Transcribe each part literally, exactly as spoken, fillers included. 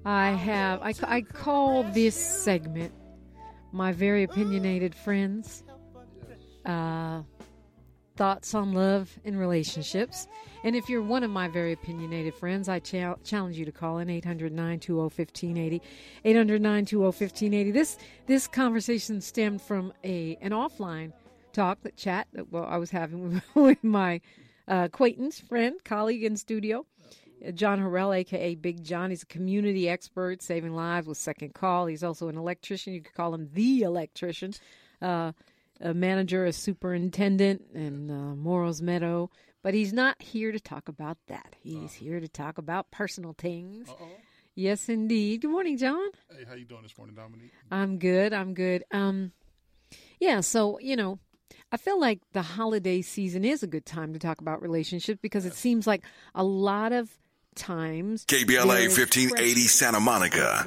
I have, I, I call this segment My Very Opinionated Friends, uh, Thoughts on Love and Relationships. And if you're one of my very opinionated friends, I ch- challenge you to call in eight hundred, nine two zero, one five eight zero, eight hundred, nine two zero, one five eight zero. This, this conversation stemmed from a an offline talk, that chat that well, I was having with, with my uh, acquaintance, friend, colleague in studio. John Harrell, a k a. Big John. He's a community expert, saving lives with Second Call. He's also an electrician. You could call him the electrician. Uh, a manager, a superintendent in uh, Morrows Meadow. But he's not here to talk about that. He's uh, here to talk about personal things. Uh-oh. Yes, indeed. Good morning, John. Hey, how you doing this morning, Dominique? I'm good. I'm good. Um, yeah, so, you know, I feel like the holiday season is a good time to talk about relationships because it seems like a lot of times. K B L A fifteen eighty Santa Monica.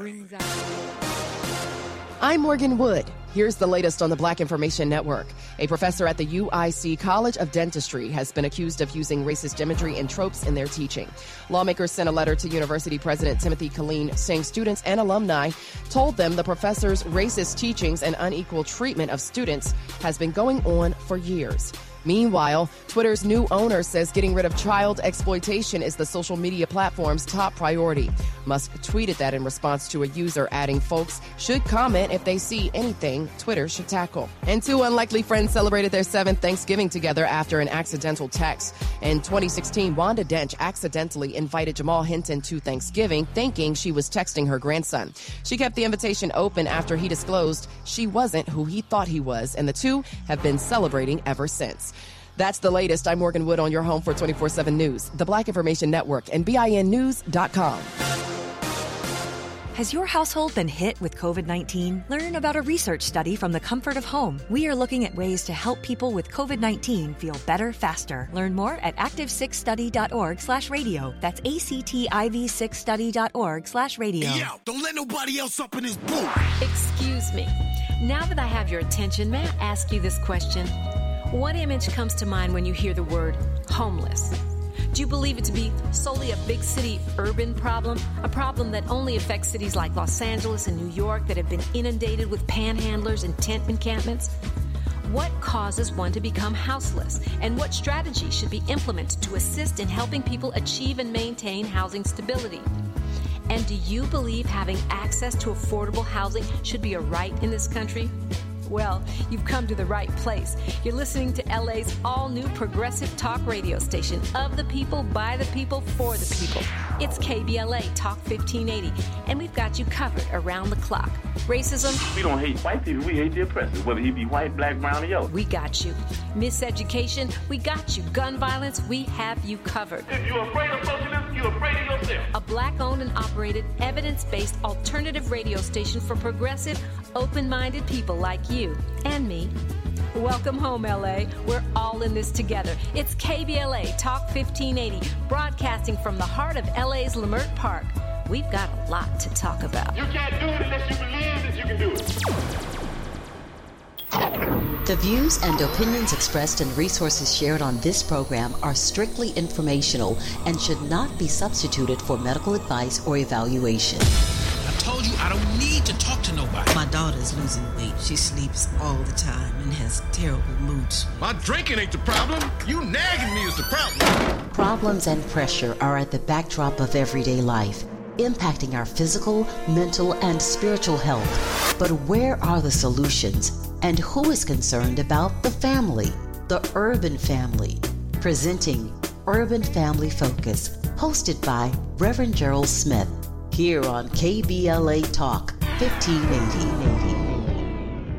I'm Morgan Wood. Here's the latest on the Black Information Network. A professor at the U I C College of Dentistry has been accused of using racist imagery and tropes in their teaching. Lawmakers sent a letter to University President Timothy Killeen saying students and alumni told them the professor's racist teachings and unequal treatment of students has been going on for years. Meanwhile, Twitter's new owner says getting rid of child exploitation is the social media platform's top priority. Musk tweeted that in response to a user adding folks should comment if they see anything Twitter should tackle. And two unlikely friends celebrated their seventh Thanksgiving together after an accidental text. In twenty sixteen, Wanda Dench accidentally invited Jamal Hinton to Thanksgiving, thinking she was texting her grandson. She kept the invitation open after he disclosed she wasn't who he thought he was, and the two have been celebrating ever since. That's the latest. I'm Morgan Wood on your home for twenty-four seven News, the Black Information Network, and B I N news dot com. Has your household been hit with covid nineteen? Learn about a research study from the comfort of home. We are looking at ways to help people with covid nineteen feel better faster. Learn more at active six study dot org slash radio. That's A C T I V six study dot org slash radio. Hey, yo, don't let nobody else up in this booth. Excuse me. Now that I have your attention, may I ask you this question? What image comes to mind when you hear the word homeless? Do you believe it to be solely a big city urban problem, a problem that only affects cities like Los Angeles and New York that have been inundated with panhandlers and tent encampments? What causes one to become houseless, and what strategies should be implemented to assist in helping people achieve and maintain housing stability? And do you believe having access to affordable housing should be a right in this country? Well, you've come to the right place. You're listening to L A's all-new progressive talk radio station, of the people, by the people, for the people. It's K B L A Talk fifteen eighty, and we've got you covered around the clock. Racism? We don't hate white people, we hate the oppressor, whether he be white, black, brown, or yellow. We got you. Miseducation? We got you. Gun violence? We have you covered. If you're afraid of socialism, you're afraid of yourself. A black-owned and operated, evidence-based alternative radio station for progressive, open-minded people like you. You and me. Welcome home, L A. We're all in this together. It's K B L A Talk fifteen eighty, broadcasting from the heart of L A's Leimert Park. We've got a lot to talk about. You can't do it unless you believe that you can do it. The views and opinions expressed and resources shared on this program are strictly informational and should not be substituted for medical advice or evaluation. I told you I don't need to talk to nobody. My daughter's losing weight. She sleeps all the time and has terrible mood swings. My drinking ain't the problem. You nagging me is the problem. Problems and pressure are at the backdrop of everyday life, impacting our physical, mental, and spiritual health. But where are the solutions? And who is concerned about the family? The urban family. Presenting Urban Family Focus, hosted by Reverend Gerald Smith. Here on K B L A Talk fifteen eighty.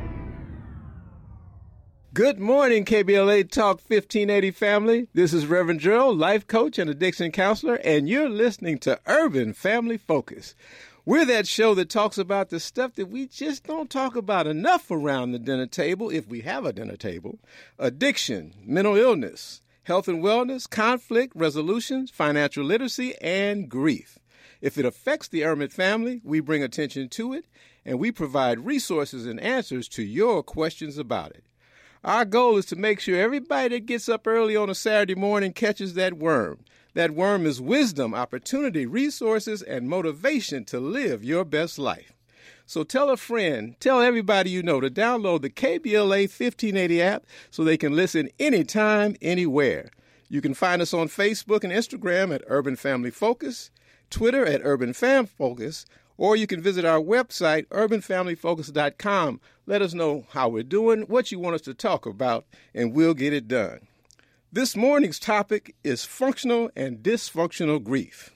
Good morning, K B L A Talk fifteen eighty family. This is Reverend Gerald, life coach and addiction counselor, and you're listening to Urban Family Focus. We're that show that talks about the stuff that we just don't talk about enough around the dinner table, if we have a dinner table. Addiction, mental illness, health and wellness, conflict resolutions, financial literacy, and grief. If it affects the Urban family, we bring attention to it, and we provide resources and answers to your questions about it. Our goal is to make sure everybody that gets up early on a Saturday morning catches that worm, That worm is wisdom, opportunity, resources, and motivation to live your best life. So tell a friend, tell everybody you know to download the K B L A fifteen eighty app so they can listen anytime, anywhere. You can find us on Facebook and Instagram at Urban Family Focus, Twitter at Urban Fam Focus, or you can visit our website, urban family focus dot com. Let us know how we're doing, what you want us to talk about, and we'll get it done. This morning's topic is functional and dysfunctional grief.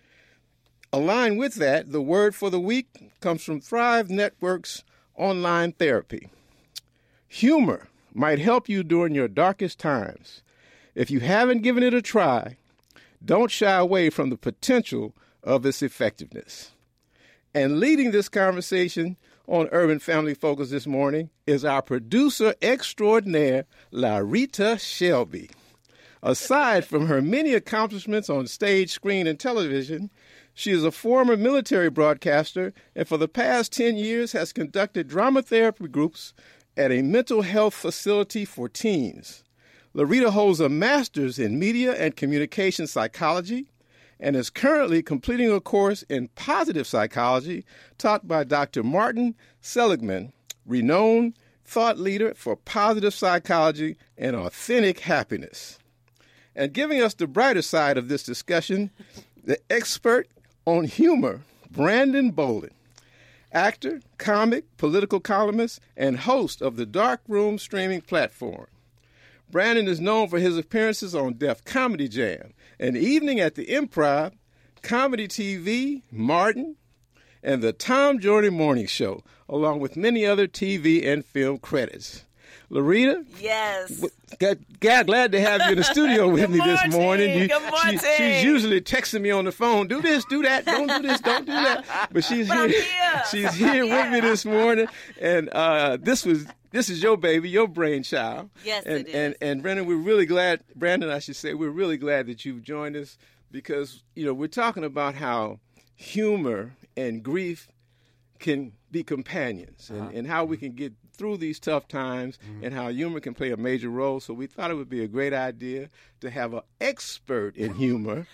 Aligned with that, the word for the week comes from Thrive Network's online therapy. Humor might help you during your darkest times. If you haven't given it a try, don't shy away from the potential of its effectiveness. And leading this conversation on Urban Family Focus this morning is our producer extraordinaire, Larita Shelby. Aside from her many accomplishments on stage, screen, and television, she is a former military broadcaster and for the past ten years has conducted drama therapy groups at a mental health facility for teens. Larita holds a master's in media and communication psychology and is currently completing a course in positive psychology taught by Doctor Martin Seligman, renowned thought leader for positive psychology and authentic happiness. And giving us the brighter side of this discussion, the expert on humor, Brandon Bolin, actor, comic, political columnist, and host of the Dark Room streaming platform. Brandon is known for his appearances on Def Comedy Jam, An Evening at the Improv, Comedy T V, Martin, and the Tom Jordan Morning Show, along with many other T V and film credits. Larita? Yes. Glad, glad to have you in the studio with me this morning. You, Good morning. She, she's usually texting me on the phone, do this, do that, don't do this, don't do that. But she's but here. here. She's here yeah. with me this morning. And uh, this was this is your baby, your brainchild. Yes, and, it is. And, and Brandon, we're really glad, Brandon, I should say, we're really glad that you've joined us because, you know, we're talking about how humor and grief can be companions and, uh-huh. and how we can get through these tough times mm-hmm. and how humor can play a major role. So we thought it would be a great idea to have an expert in humor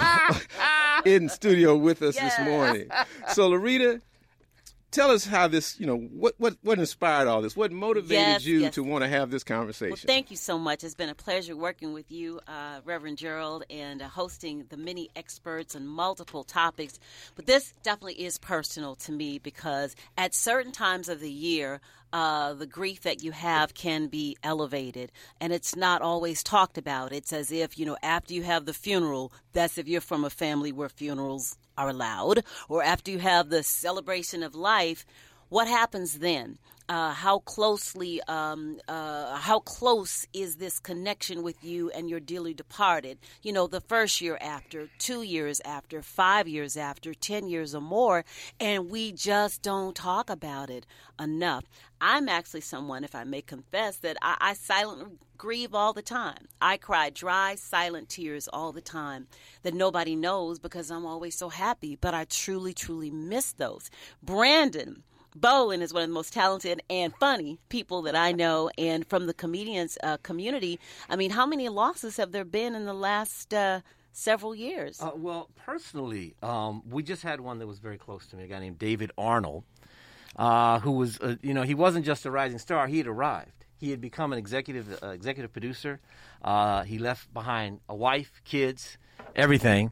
in studio with us yes. this morning. So Larita, tell us how this, you know, what, what, what inspired all this? What motivated yes, you yes. to want to have this conversation? Well, thank you so much. It's been a pleasure working with you, uh, Reverend Gerald, and uh, hosting the many experts on multiple topics. But this definitely is personal to me because at certain times of the year, Uh, the grief that you have can be elevated, and it's not always talked about. It's as if, you know, after you have the funeral, that's if you're from a family where funerals are allowed, or after you have the celebration of life, what happens then? Uh, how closely, um, uh, how close is this connection with you and your dearly departed? You know, the first year after, two years after, five years after, ten years or more, and we just don't talk about it enough. I'm actually someone, if I may confess, that I, I silently grieve all the time. I cry dry, silent tears all the time that nobody knows because I'm always so happy, but I truly, truly miss those. Brandon Bolin is one of the most talented and funny people that I know, and from the comedians uh, community, I mean, how many losses have there been in the last uh, several years? Uh, well, personally, um, we just had one that was very close to me, a guy named David Arnold, uh, who was, uh, you know, he wasn't just a rising star, he had arrived. He had become an executive uh, executive producer. Uh, he left behind a wife, kids, everything.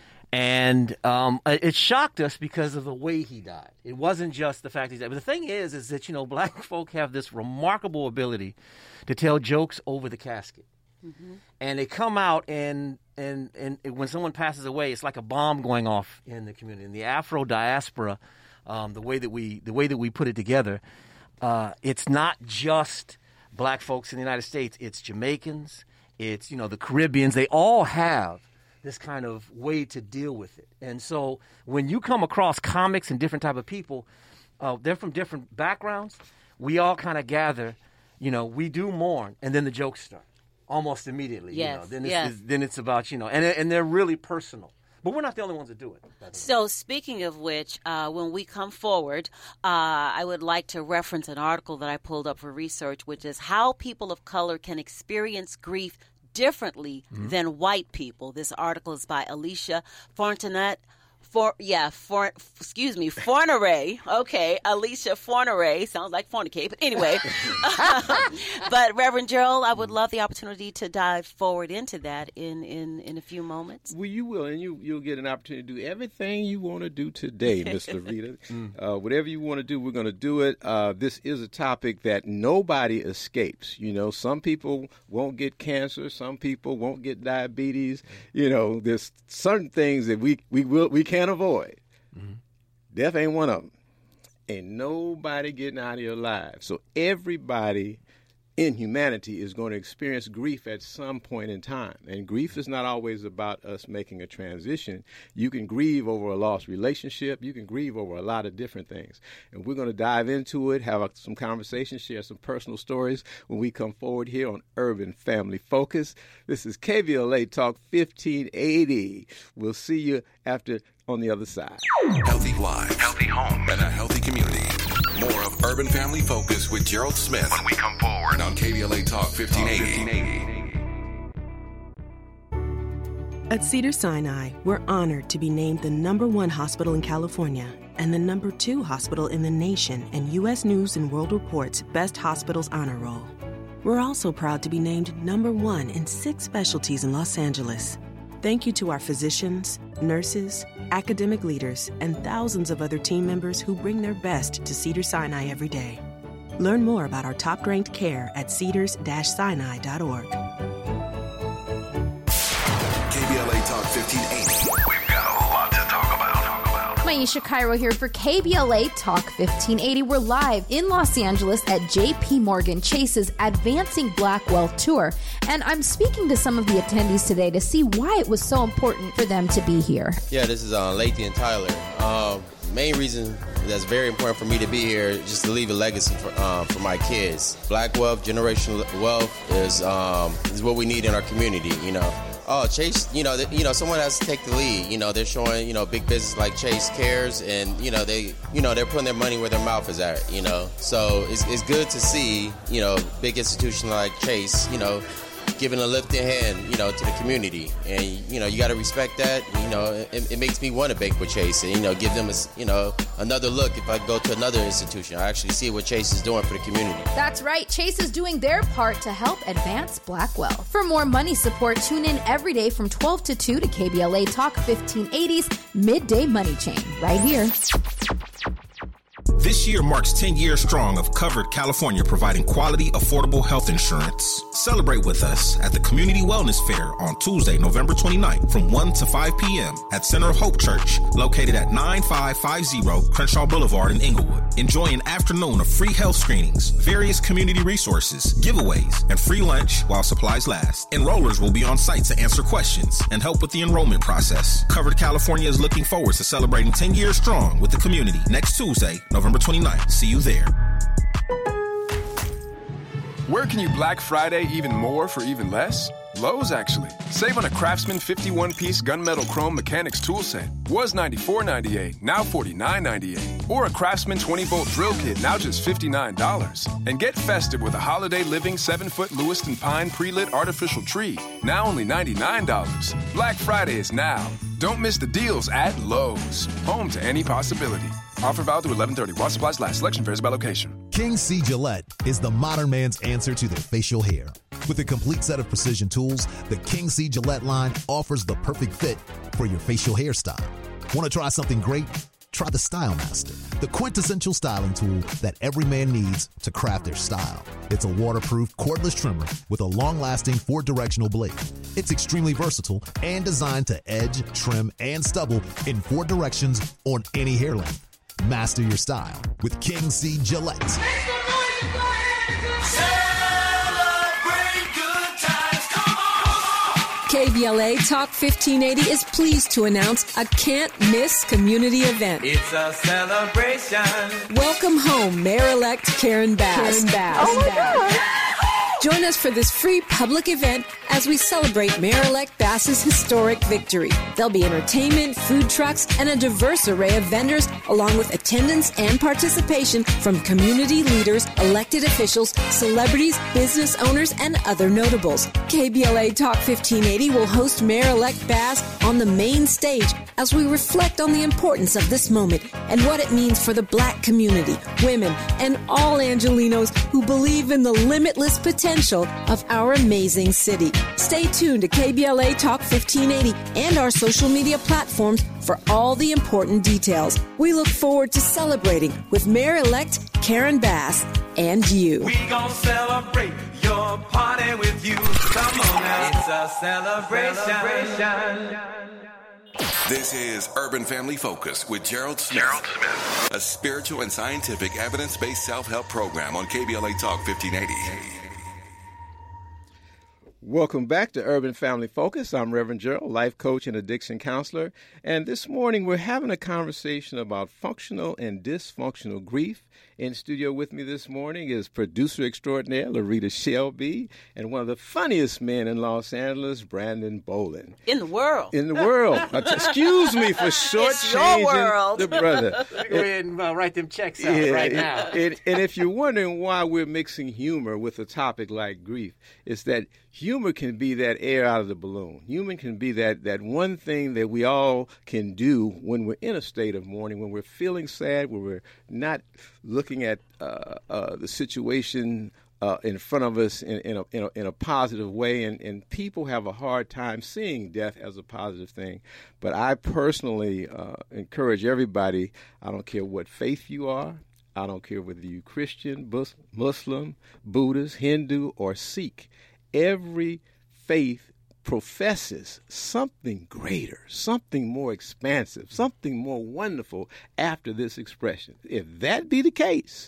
And um, it shocked us because of the way he died. It wasn't just the fact he died. But the thing is, is that, you know, black folk have this remarkable ability to tell jokes over the casket. Mm-hmm. And they come out, and, and, and when someone passes away, it's like a bomb going off in the community. In the Afro diaspora, um, the way that we the way that we put it together, uh, it's not just black folks in the United States. It's Jamaicans. It's, you know, the Caribbeans. They all have this kind of way to deal with it. And so when you come across comics and different type of people, uh, they're from different backgrounds, we all kind of gather, you know, we do mourn, and then the jokes start almost immediately. Yes, you know? Then it's, yes. it's, then it's about, you know, and, and they're really personal. But we're not the only ones that do it. So speaking of which, uh, when we come forward, uh, I would like to reference an article that I pulled up for research, which is how people of color can experience grief differently mm-hmm. than white people. This article is by Alicia Fortunet. For, yeah, for, excuse me, Fornere. Okay, Alicia Fornere. Sounds like fornicate, but anyway. But Reverend Gerald, I would love the opportunity to dive forward into that in, in, in a few moments. Well, you will, and you, you'll get an opportunity to do everything you want to do today, Miss Loretta. mm. uh, whatever you want to do, we're going to do it. Uh, this is a topic that nobody escapes. You know, some people won't get cancer. Some people won't get diabetes. You know, there's certain things that we, we, will, we can't avoid. Mm-hmm. Death ain't one of them. Ain't nobody getting out of here alive. So everybody in humanity is going to experience grief at some point in time. And grief is not always about us making a transition. You can grieve over a lost relationship. You can grieve over a lot of different things. And we're going to dive into it, have some conversations, share some personal stories when we come forward here on Urban Family Focus. This is K B L A Talk fifteen eighty. We'll see you after on the other side. Healthy lives, healthy homes, and a healthy community. More of Urban Family Focus with Gerald Smith when we come forward on K B L A Talk fifteen eighty. At Cedars-Sinai, we're honored to be named the number one hospital in California and the number two hospital in the nation in U S News and World Report's Best Hospitals Honor Roll. We're also proud to be named number one in six specialties in Los Angeles. Thank you to our physicians, nurses, academic leaders, and thousands of other team members who bring their best to Cedars-Sinai every day. Learn more about our top-ranked care at cedars dash sinai dot org. K B L A Talk fifteen eighty. We've got a lot to talk about. Maisha Cairo here for K B L A Talk fifteen eighty. We're live in Los Angeles at J P Morgan Chase's Advancing Black Wealth Tour. And I'm speaking to some of the attendees today to see why it was so important for them to be here. Yeah, this is uh, Lathan Tyler. Um, main reason that's very important for me to be here is just to leave a legacy for, uh, for my kids. Black wealth, generational wealth is um, is what we need in our community, you know. Oh, Chase, you know, you know, someone has to take the lead. You know, they're showing, you know, big business like Chase cares, and you know, they, you know, they're putting their money where their mouth is at. You know, so it's it's good to see, you know, big institution like Chase, you know, giving a lifting hand, you know, to the community, and you know, you got to respect that. You know, it, it makes me want to bank with Chase, and you know, give them a, you know, another look if I go to another institution. I actually see what Chase is doing for the community. That's right, Chase is doing their part to help advance Black wealth. For more money support, tune in every day from twelve to two to K B L A Talk fifteen eighty's Midday Money Chain, right here. This year marks ten years strong of Covered California providing quality, affordable health insurance. Celebrate with us at the Community Wellness Fair on Tuesday, November twenty-ninth from one to five p.m. at Center of Hope Church, located at nine five five zero Crenshaw Boulevard in Inglewood. Enjoy an afternoon of free health screenings, various community resources, giveaways, and free lunch while supplies last. Enrollers will be on site to answer questions and help with the enrollment process. Covered California is looking forward to celebrating ten years strong with the community next Tuesday, November twenty-ninth. See you there. Where can you Black Friday even more for even less? Lowe's, actually. Save on a Craftsman fifty-one piece gunmetal chrome mechanics tool set. Was ninety-four ninety-eight, now forty-nine ninety-eight. Or a Craftsman twenty volt drill kit, now just fifty-nine dollars. And get festive with a Holiday Living seven foot Lewiston Pine pre-lit artificial tree, now only ninety-nine dollars. Black Friday is now. Don't miss the deals at Lowe's. Home to any possibility. Offer valid through eleven thirty. While supplies last. Selection varies by location. King C. Gillette is the modern man's answer to their facial hair. With a complete set of precision tools, the King C. Gillette line offers the perfect fit for your facial hairstyle. Want to try something great? Try the Style Master, the quintessential styling tool that every man needs to craft their style. It's a waterproof, cordless trimmer with a long-lasting four-directional blade. It's extremely versatile and designed to edge, trim, and stubble in four directions on any hair length. Master your style with King C. Gillette. K B L A Talk fifteen eighty is pleased to announce a can't-miss community event. It's a celebration. Welcome home, Mayor-elect Karen Bass. Karen Bass. Oh my God. Join us for this free public event as we celebrate Mayor-elect Bass's historic victory. There'll be entertainment, food trucks, and a diverse array of vendors, along with attendance and participation from community leaders, elected officials, celebrities, business owners, and other notables. K B L A Talk fifteen eighty will host Mayor-elect Bass on the main stage as we reflect on the importance of this moment and what it means for the Black community, women, and all Angelinos who believe in the limitless potential of our amazing city. Stay tuned to K B L A Talk fifteen eighty and our social media platforms for all the important details. We look forward to celebrating with Mayor-elect Karen Bass and you. We gon' celebrate your party with you. Come on now, it's a celebration. celebration. This is Urban Family Focus with Gerald Smith. Gerald Smith. A spiritual and scientific evidence-based self-help program on K B L A Talk fifteen eighty. Welcome back to Urban Family Focus. I'm Reverend Gerald, life coach and addiction counselor. And this morning we're having a conversation about functional and dysfunctional grief. In studio with me this morning is producer extraordinaire Larita Shelby and one of the funniest men in Los Angeles, Brandon Boland. In the world. In the world. Excuse me for shortchanging the brother. Go ahead and uh, write them checks out yeah, right now. And, and if you're wondering why we're mixing humor with a topic like grief, it's that humor can be that air out of the balloon. Humor can be that, that one thing that we all can do when we're in a state of mourning, when we're feeling sad, when we're not looking at uh, uh, the situation uh, in front of us in, in, a, in, a, in a positive way. And, and people have a hard time seeing death as a positive thing. But I personally uh, encourage everybody, I don't care what faith you are, I don't care whether you're Christian, Muslim, Buddhist, Hindu, or Sikh, every faith professes something greater, something more expansive, something more wonderful after this expression. If that be the case,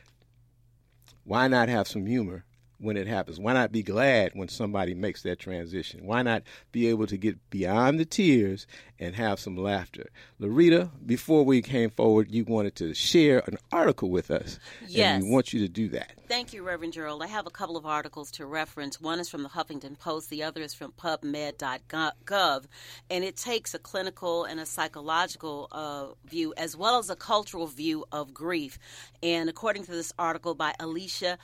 why not have some humor when it happens? Why not be glad when somebody makes that transition? Why not be able to get beyond the tears and have some laughter? Larita, before we came forward, you wanted to share an article with us. Yes. And we want you to do that. Thank you, Reverend Gerald. I have a couple of articles to reference. One is from the Huffington Post. The other is from pub med dot gov. And it takes a clinical and a psychological uh, view as well as a cultural view of grief. And according to this article by Alicia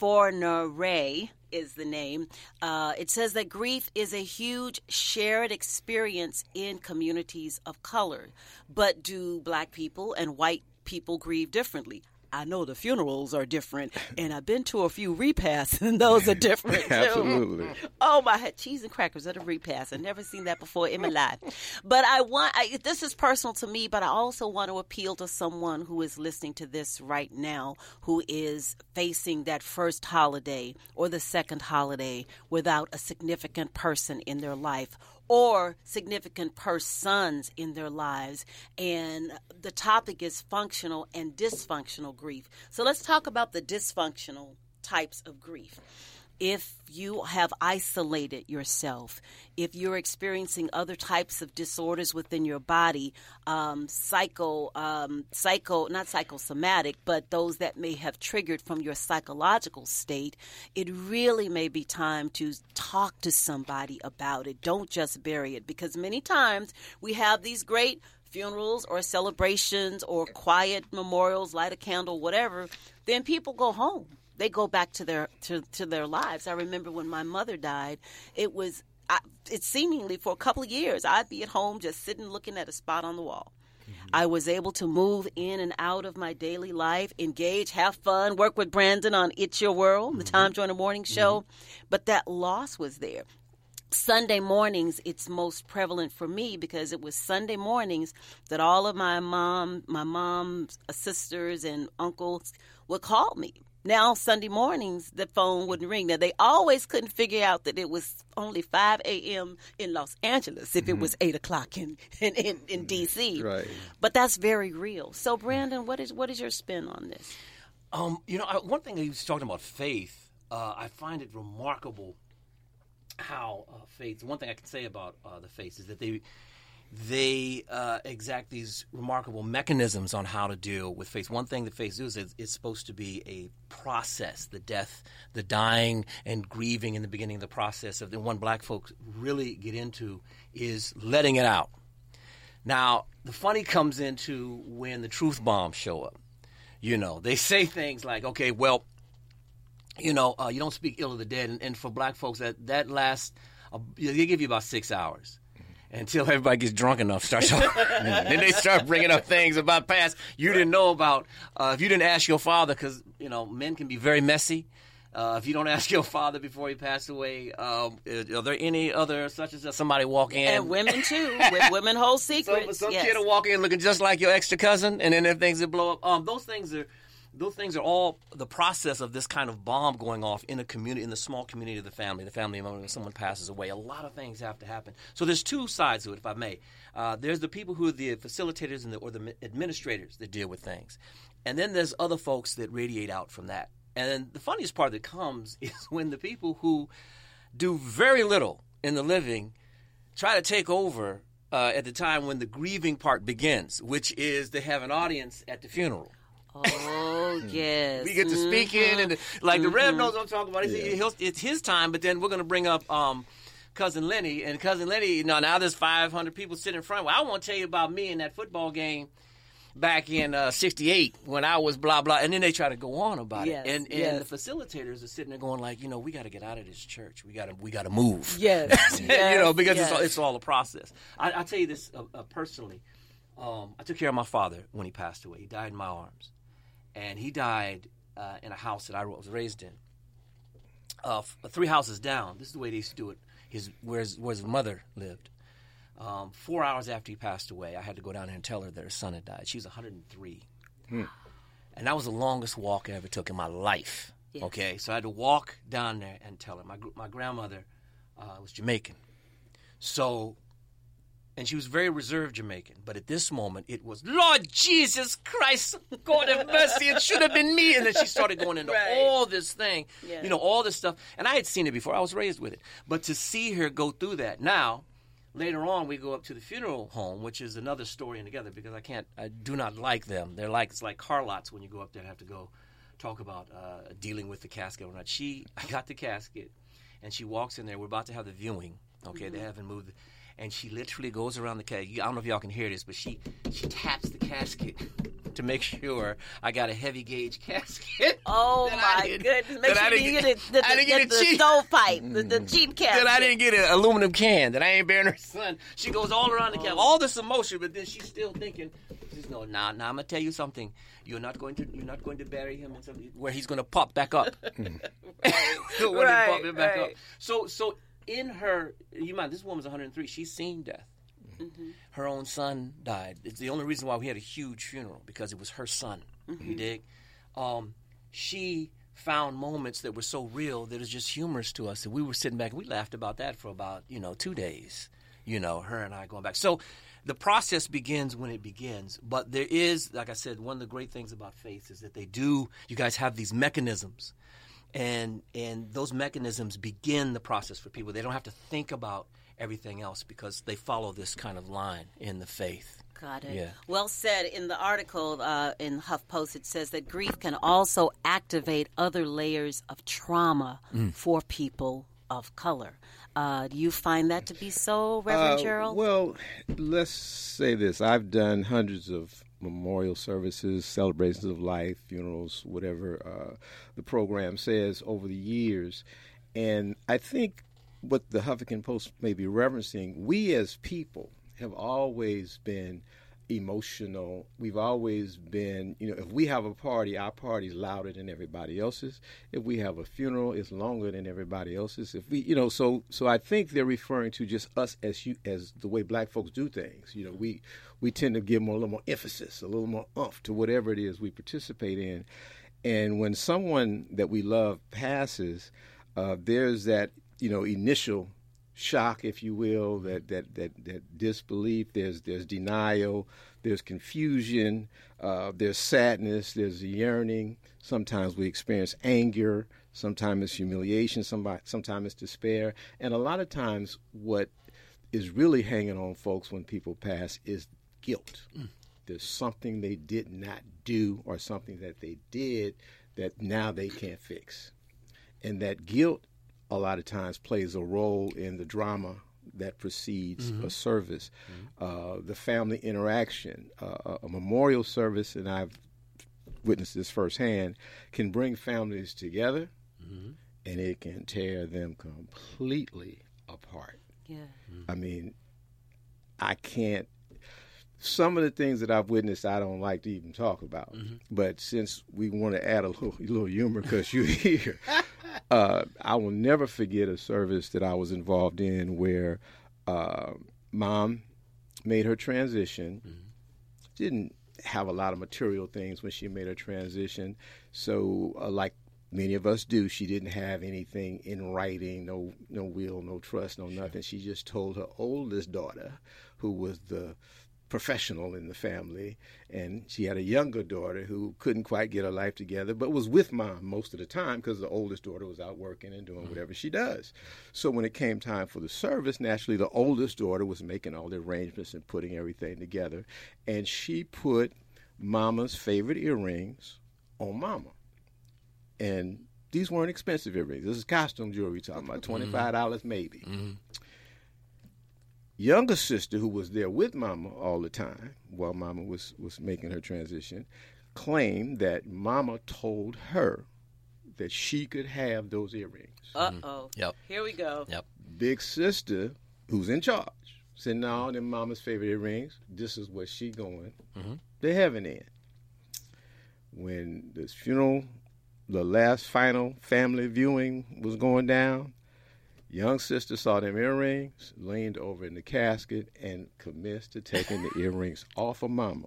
Fornare is the name. Uh, it says that grief is a huge shared experience in communities of color. But do Black people and white people grieve differently? I know the funerals are different, and I've been to a few repasts, and those are different, too. Absolutely. Oh, my, I had cheese and crackers at a repast. I've never seen that before in my life. But I want, I, this is personal to me, but I also want to appeal to someone who is listening to this right now, who is facing that first holiday or the second holiday without a significant person in their life, or significant persons in their lives. And the topic is functional and dysfunctional grief. So let's talk about the dysfunctional types of grief. If you have isolated yourself, if you're experiencing other types of disorders within your body, um, psycho, um, psycho, not psychosomatic, but those that may have triggered from your psychological state, it really may be time to talk to somebody about it. Don't just bury it, because many times we have these great funerals or celebrations or quiet memorials, light a candle, whatever, then people go home. They go back to their to, to their lives. I remember when my mother died, it was I, it seemingly for a couple of years, I'd be at home just sitting looking at a spot on the wall. Mm-hmm. I was able to move in and out of my daily life, engage, have fun, work with Brandon on It's Your World, mm-hmm. the Tom Joyner Morning Show, mm-hmm. but that loss was there. Sunday mornings, it's most prevalent for me because it was Sunday mornings that all of my mom, my mom's sisters and uncles would call me. Now, Sunday mornings, the phone wouldn't ring. Now, they always couldn't figure out that it was only five a.m. in Los Angeles if mm-hmm. it was eight o'clock in, in, in, in D C Right. But that's very real. So, Brandon, what is what is your spin on this? Um, you know, I, one thing he was talking about faith, uh, I find it remarkable how uh, faith, one thing I can say about uh, the faith is that they they uh, exact these remarkable mechanisms on how to deal with faith. One thing that faith do is it's, it's supposed to be a process, the death, the dying and grieving in the beginning of the process. Of the one black folks really get into is letting it out. Now, the funny comes into when the truth bombs show up. You know, they say things like, okay, well, you know, uh, you don't speak ill of the dead. And, and for black folks, that, that lasts, uh, they give you about six hours. Until everybody gets drunk enough, starts then they start bringing up things about past you didn't know about. Uh, if you didn't ask your father, because you know men can be very messy. Uh, if you don't ask your father before he passed away, um, are there any other such as somebody walk in? And women too. Women hold secrets. So, some yes. kid will walk in looking just like your extra cousin, and then if things that blow up, um, those things are. Those things are all the process of this kind of bomb going off in a community, in the small community of the family, the family moment when someone passes away. A lot of things have to happen. So there's two sides to it, if I may. Uh, there's the people who are the facilitators and the, or the administrators that deal with things. And then there's other folks that radiate out from that. And the funniest part that comes is when the people who do very little in the living try to take over uh, at the time when the grieving part begins, which is they have an audience at the funeral. Oh, yes. We get to speak in, and the, like mm-hmm. the Rev knows what I'm talking about. It's, yeah. it's his time, but then we're going to bring up um, Cousin Lenny. And Cousin Lenny, you know, now there's five hundred people sitting in front. Well, I want to tell you about me in that football game back in uh, sixty-eight when I was blah, blah. And then they try to go on about yes. it. And, and yes. the facilitators are sitting there going like, you know, we got to get out of this church. We got to we got to move. Yes. you yes. know, because yes. it's, all, it's all a process. I, I'll tell you this uh, uh, personally. Um, I took care of my father when he passed away. He died in my arms. And he died uh, in a house that I was raised in. Uh, f- three houses down. This is the way they used to do it. His where his, where his mother lived. Um, four hours after he passed away, I had to go down there and tell her that her son had died. She was one hundred three. Hmm. And that was the longest walk I ever took in my life. Yes. Okay, so I had to walk down there and tell her. My my grandmother uh, was Jamaican. So... And she was very reserved Jamaican. But at this moment, it was, Lord Jesus Christ, God have mercy, it should have been me. And then she started going into right. all this thing, yeah. you know, all this stuff. And I had seen it before. I was raised with it. But to see her go through that. Now, later on, we go up to the funeral home, which is another story altogether because I can't, I do not like them. They're like, it's like car lots when you go up there and have to go talk about uh, dealing with the casket or not. She, I got the casket, and she walks in there. We're about to have the viewing. Okay, mm-hmm. They haven't moved the, and she literally goes around the casket. I don't know if y'all can hear this, but she she taps the casket to make sure I got a heavy gauge casket. Oh my goodness! Make sure you get it. The, the, get the stovepipe, the, the cheap casket. That I didn't get an aluminum can. That I ain't bearing her son. She goes all around the casket, all this emotion, but then she's still thinking. She's no, nah, nah. I'm gonna tell you something. You're not going to you're not going to bury him in something where he's gonna pop back up. right, right, pop him back right. up. So so. In her, you mind, this woman's one hundred three. She's seen death. Mm-hmm. Her own son died. It's the only reason why we had a huge funeral, because it was her son. Mm-hmm. You dig? Um, she found moments that were so real that it was just humorous to us. And we were sitting back and we laughed about that for about, you know, two days. You know, her and I going back. So the process begins when it begins. But there is, like I said, one of the great things about faith is that they do, you guys have these mechanisms. And and those mechanisms begin the process for people. They don't have to think about everything else because they follow this kind of line in the faith. Got it. Yeah. Well said. In the article uh, in HuffPost, it says that grief can also activate other layers of trauma mm. for people of color. Uh, do you find that to be so, Reverend uh, Gerald? Well, let's say this. I've done hundreds of memorial services, celebrations of life, funerals, whatever uh, the program says over the years. And I think what the Huffington Post may be referencing, we as people have always been emotional. We've always been, you know, if we have a party, our party's louder than everybody else's. If we have a funeral, it's longer than everybody else's. If we, you know, so so I think they're referring to just us as you, as the way black folks do things. You know, we we tend to give more, a little more emphasis, a little more oomph to whatever it is we participate in. And when someone that we love passes, uh, there's that, you know, initial shock, if you will, that that that, that disbelief. There's there's denial. There's confusion. Uh, there's sadness. There's a yearning. Sometimes we experience anger. Sometimes it's humiliation. Somebody, sometimes it's despair. And a lot of times, what is really hanging on folks when people pass is guilt. Mm. There's something they did not do or something that they did that now they can't fix. And that guilt a lot of times plays a role in the drama that precedes mm-hmm. a service. Mm-hmm. Uh, the family interaction, uh, a memorial service, and I've witnessed this firsthand, can bring families together, mm-hmm. and it can tear them completely apart. Yeah. Mm-hmm. I mean, I can't. Some of the things that I've witnessed, I don't like to even talk about. Mm-hmm. But since we want to add a little, a little humor because you're here, uh, I will never forget a service that I was involved in where uh, Mom made her transition. Mm-hmm. Didn't have a lot of material things when she made her transition. So, uh, like many of us do, she didn't have anything in writing, no, no will, no trust, no nothing. She just told her oldest daughter, who was the professional in the family, and she had a younger daughter who couldn't quite get her life together but was with Mom most of the time because the oldest daughter was out working and doing whatever she does. So when it came time for the service, naturally the oldest daughter was making all the arrangements and putting everything together, and she put Mama's favorite earrings on Mama. And these weren't expensive earrings. This is costume jewelry talking about twenty-five dollars maybe. Mm-hmm. Younger sister, who was there with Mama all the time while Mama was, was making her transition, claimed that Mama told her that she could have those earrings. Uh-oh. Yep. Here we go. Yep. Big sister, who's in charge, said, no, they're Mama's favorite earrings. This is what she going mm-hmm. to heaven in. When this funeral, the last final family viewing was going down, young sister saw them earrings, leaned over in the casket, and commenced to taking the earrings off of Mama.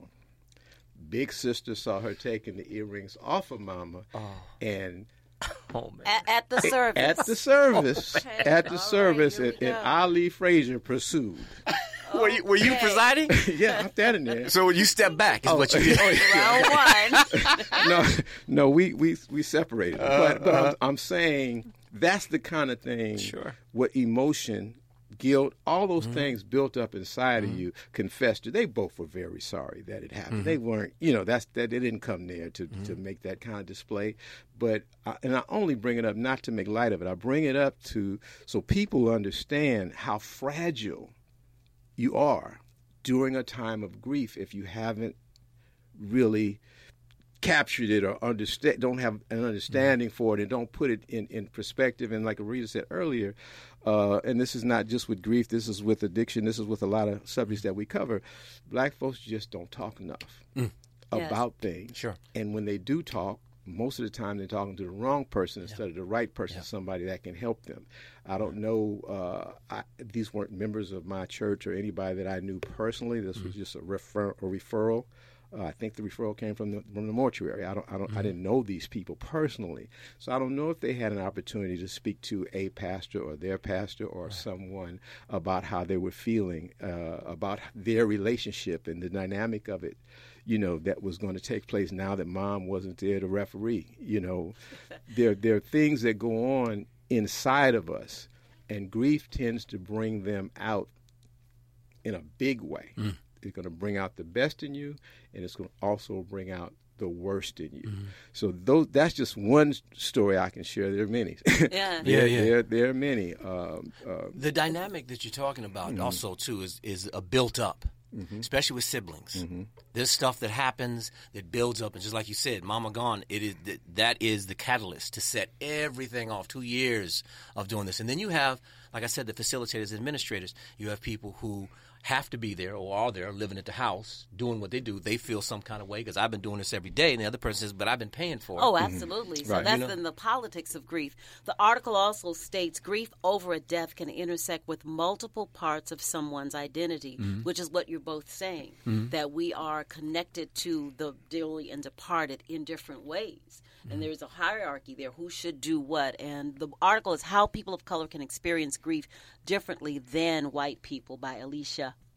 Big sister saw her taking the earrings off of Mama, oh. and oh, man. At, at the service. At the service. Oh, at the All service, right, and, and Ali Frazier pursued. Were you, were you presiding? Yeah, I'm standing there. So you step back is oh, what you did. Oh, yeah. Round one. no, no, we we we separated. Uh, but but uh, I'm, I'm saying that's the kind of thing. Sure. What emotion, guilt, all those mm-hmm. things built up inside mm-hmm. of you confessed to. They both were very sorry that it happened. Mm-hmm. They weren't, you know, that's that they didn't come there to mm-hmm. to make that kind of display. But I, and I only bring it up not to make light of it. I bring it up to so people understand how fragile you are during a time of grief if you haven't really captured it or understand, don't have an understanding mm-hmm. for it, and don't put it in, in perspective. And like Rita said earlier, uh, and this is not just with grief, this is with addiction, this is with a lot of subjects that we cover, black folks just don't talk enough mm. about yes. things. Sure. And when they do talk, most of the time they're talking to the wrong person yeah. instead of the right person, yeah. somebody that can help them. I don't know, uh, I, these weren't members of my church or anybody that I knew personally. This mm-hmm. was just a, refer, a referral. Uh, I think the referral came from the, from the mortuary. I don't, I don't, mm-hmm. I didn't know these people personally, so I don't know if they had an opportunity to speak to a pastor or their pastor or right. someone about how they were feeling uh, about their relationship and the dynamic of it. You know, that was going to take place now that Mom wasn't there to referee. You know, there there are things that go on inside of us, and grief tends to bring them out in a big way. Mm. It's going to bring out the best in you, and it's going to also bring out the worst in you. Mm-hmm. So those that's just one story I can share. There are many. Yeah, yeah, yeah. There, there are many. Um, uh, the dynamic that you're talking about mm-hmm. also, too, is, is a built up. Mm-hmm. Especially with siblings, mm-hmm. there's stuff that happens that builds up, and just like you said, Mama gone. It is that is the catalyst to set everything off. Two years of doing this, and then you have, like I said, the facilitators, administrators. You have people who have to be there or are there, living at the house, doing what they do. They feel some kind of way because I've been doing this every day, and the other person says, "But I've been paying for it." Oh, absolutely. Mm-hmm. So right. that's you know? in the politics of grief. The article also states grief over a death can intersect with multiple parts of someone's identity, mm-hmm. which is what you're both saying, mm-hmm. that we are connected to the dearly and departed in different ways. And there's a hierarchy there, who should do what. And the article is How People of Color Can Experience Grief Differently Than White People by Alicia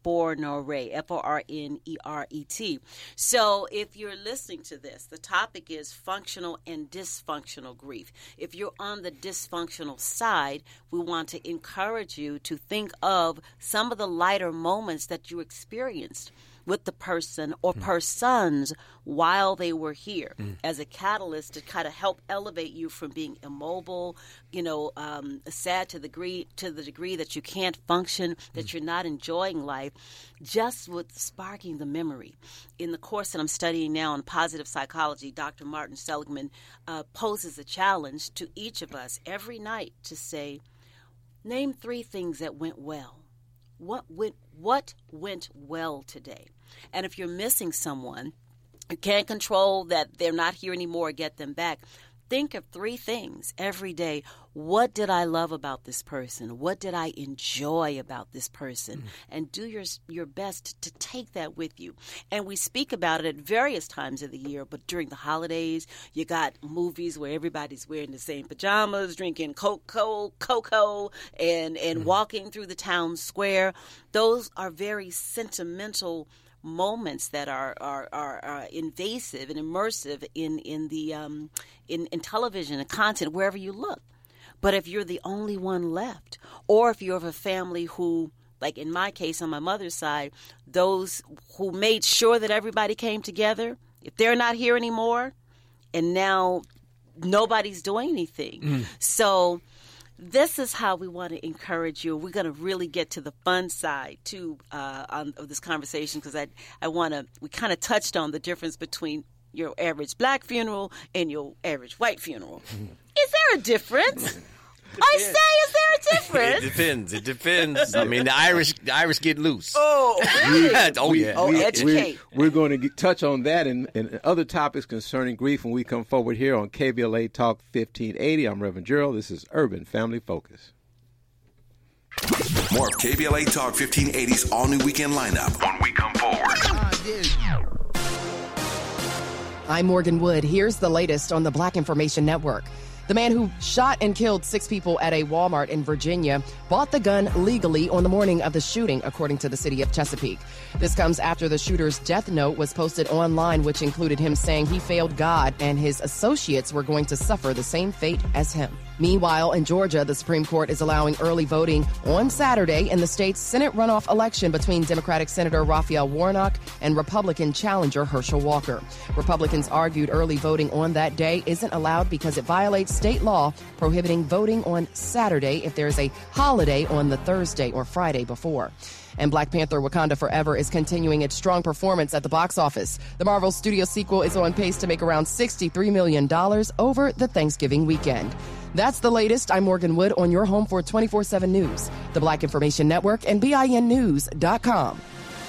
Forneret, F O R N E R E T. So if you're listening to this, the topic is functional and dysfunctional grief. If you're on the dysfunctional side, we want to encourage you to think of some of the lighter moments that you experienced with the person or mm. persons while they were here mm. as a catalyst to kind of help elevate you from being immobile, you know, um, sad to the degree to the degree that you can't function, that mm. you're not enjoying life, just with sparking the memory. In the course that I'm studying now on positive psychology, Doctor Martin Seligman uh, poses a challenge to each of us every night to say, name three things that went well. What went, what went well today? And if you're missing someone, you can't control that they're not here anymore or get them back. Think of three things every day. What did I love about this person? What did I enjoy about this person? Mm. And do your your best to take that with you. And we speak about it at various times of the year, but during the holidays, you got movies where everybody's wearing the same pajamas, drinking cocoa, cocoa, and, and mm. walking through the town square. Those are very sentimental moments that are are, are, are invasive and immersive in in the um, in, in television and content wherever you look. But if you're the only one left, or if you're of a family who, like in my case on my mother's side, those who made sure that everybody came together, if they're not here anymore, and now nobody's doing anything, mm. so. This is how we want to encourage you. We're going to really get to the fun side, too, uh, on, of this conversation, because I, I want to, we kind of touched on the difference between your average black funeral and your average white funeral. Is there a difference? I say, is there a difference? It depends. It depends. I mean, the Irish the Irish get loose. Oh, really? oh, yeah. Oh, we, educate. We, we're going to get, touch on that and, and other topics concerning grief when we come forward here on K B L A Talk fifteen eighty. I'm Reverend Gerald. This is Urban Family Focus. More of K B L A Talk fifteen eighty's all-new weekend lineup when we come forward. I'm Morgan Wood. Here's the latest on the Black Information Network. The man who shot and killed six people at a Walmart in Virginia bought the gun legally on the morning of the shooting, according to the city of Chesapeake. This comes after the shooter's death note was posted online, which included him saying he failed God and his associates were going to suffer the same fate as him. Meanwhile, in Georgia, the Supreme Court is allowing early voting on Saturday in the state's Senate runoff election between Democratic Senator Raphael Warnock and Republican challenger Herschel Walker. Republicans argued early voting on that day isn't allowed because it violates state law prohibiting voting on Saturday if there's a holiday on the Thursday or Friday before. And Black Panther Wakanda Forever is continuing its strong performance at the box office. The Marvel Studio sequel is on pace to make around sixty-three million dollars over the Thanksgiving weekend. That's the latest. I'm Morgan Wood on your home for twenty-four seven News, the Black Information Network, and B I N news dot com.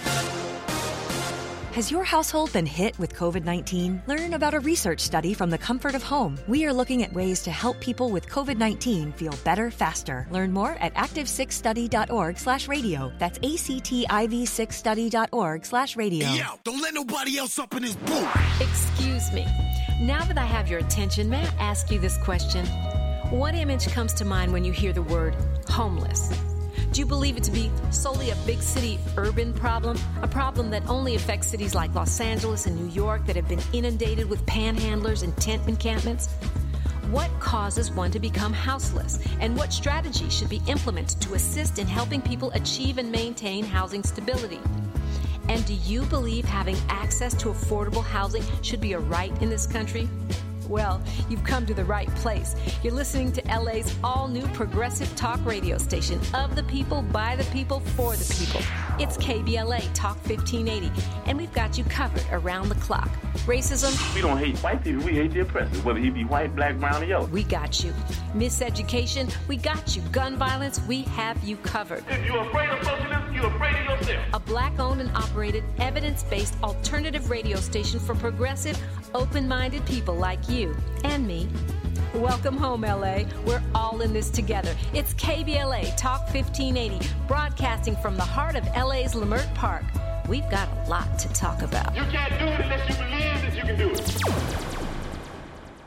Has your household been hit with covid nineteen? Learn about a research study from the comfort of home. We are looking at ways to help people with covid nineteen feel better faster. Learn more at active six study dot org slash radio. That's A C T I V six study dot org slash radio. Hey, yo, don't let nobody else up in this booth. Excuse me. Now that I have your attention, may I ask you this question? What image comes to mind when you hear the word homeless? Do you believe it to be solely a big city urban problem? A problem that only affects cities like Los Angeles and New York that have been inundated with panhandlers and tent encampments? What causes one to become houseless? And what strategies should be implemented to assist in helping people achieve and maintain housing stability? And do you believe having access to affordable housing should be a right in this country? Well, you've come to the right place. You're listening to L A's all-new progressive talk radio station, of the people, by the people, for the people. It's K B L A Talk fifteen eighty, and we've got you covered around the clock. Racism? We don't hate white people, we hate the oppressor, whether he be white, black, brown, or yellow. We got you. Miseducation? We got you. Gun violence? We have you covered. If you're afraid of socialism, you're afraid of yourself. A black-owned and operated, evidence-based alternative radio station for progressive, open-minded people like you. You and me. Welcome home, L A. We're all in this together. It's K B L A Talk fifteen eighty, broadcasting from the heart of L A's Leimert Park. We've got a lot to talk about. You can't do it unless you believe that you can do it. On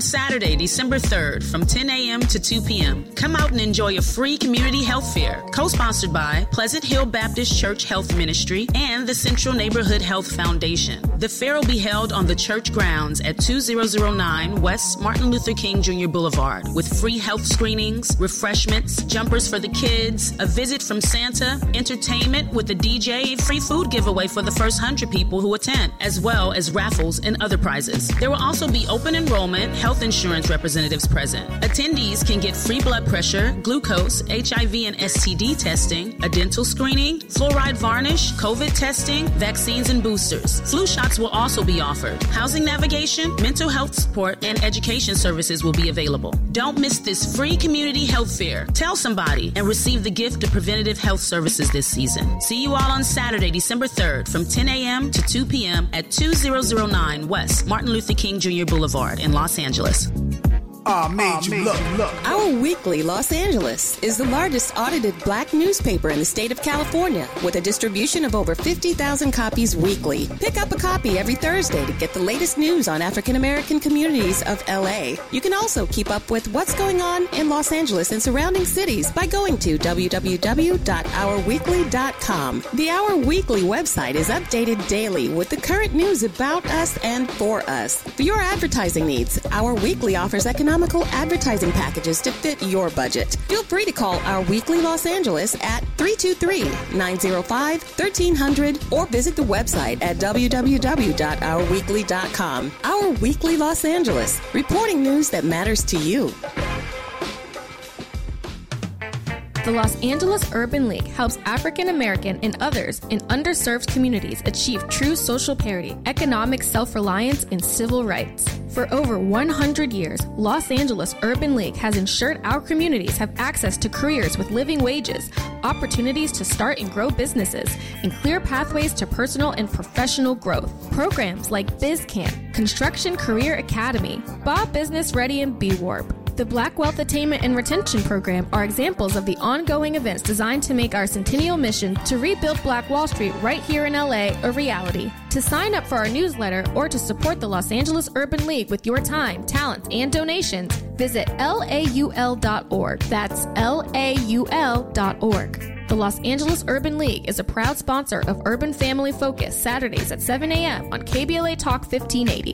on Saturday, December third from ten a.m. to two p.m. Come out and enjoy a free community health fair, co-sponsored by Pleasant Hill Baptist Church Health Ministry and the Central Neighborhood Health Foundation. The fair will be held on the church grounds at two thousand nine West Martin Luther King Junior Boulevard with free health screenings, refreshments, jumpers for the kids, a visit from Santa, entertainment with a D J, free food giveaway for the first one hundred people who attend, as well as raffles and other prizes. There will also be open enrollment health insurance representatives present. Attendees can get free blood pressure, glucose, H I V and S T D testing, a dental screening, fluoride varnish, COVID testing, vaccines and boosters. Flu shots will also be offered. Housing navigation, mental health support, and education services will be available. Don't miss this free community health fair. Tell somebody and receive the gift of preventative health services this season. See you all on Saturday, December third from ten a.m. to two p.m. at two thousand nine West Martin Luther King Junior Boulevard in Los Angeles. I made you look, look. Our weekly Los Angeles is the largest audited black newspaper in the state of California with a distribution of over fifty thousand copies weekly. Pick up a copy every Thursday to get the latest news on African American communities of L A. You can also keep up with what's going on in Los Angeles and surrounding cities by going to w w w dot our weekly dot com. The Our Weekly website is updated daily with the current news about us and for us. For your advertising needs, Our Weekly offers economic economical advertising packages to fit your budget. Feel free to call Our Weekly Los Angeles at three two three, nine zero five, one three zero zero or visit the website at w w w dot our weekly dot com. Our Weekly Los Angeles, reporting news that matters to you. The Los Angeles Urban League helps African American and others in underserved communities achieve true social parity, economic self-reliance, and civil rights. For over one hundred years, Los Angeles Urban League has ensured our communities have access to careers with living wages, opportunities to start and grow businesses, and clear pathways to personal and professional growth. Programs like BizCamp, Construction Career Academy, Bob Business Ready, and B Warp. The Black Wealth Attainment and Retention Program are examples of the ongoing events designed to make our centennial mission to rebuild Black Wall Street right here in L A a reality. To sign up for our newsletter or to support the Los Angeles Urban League with your time, talents, and donations, visit L A U L dot org. That's L A U L dot org. The Los Angeles Urban League is a proud sponsor of Urban Family Focus, Saturdays at seven a.m. on K B L A Talk fifteen eighty.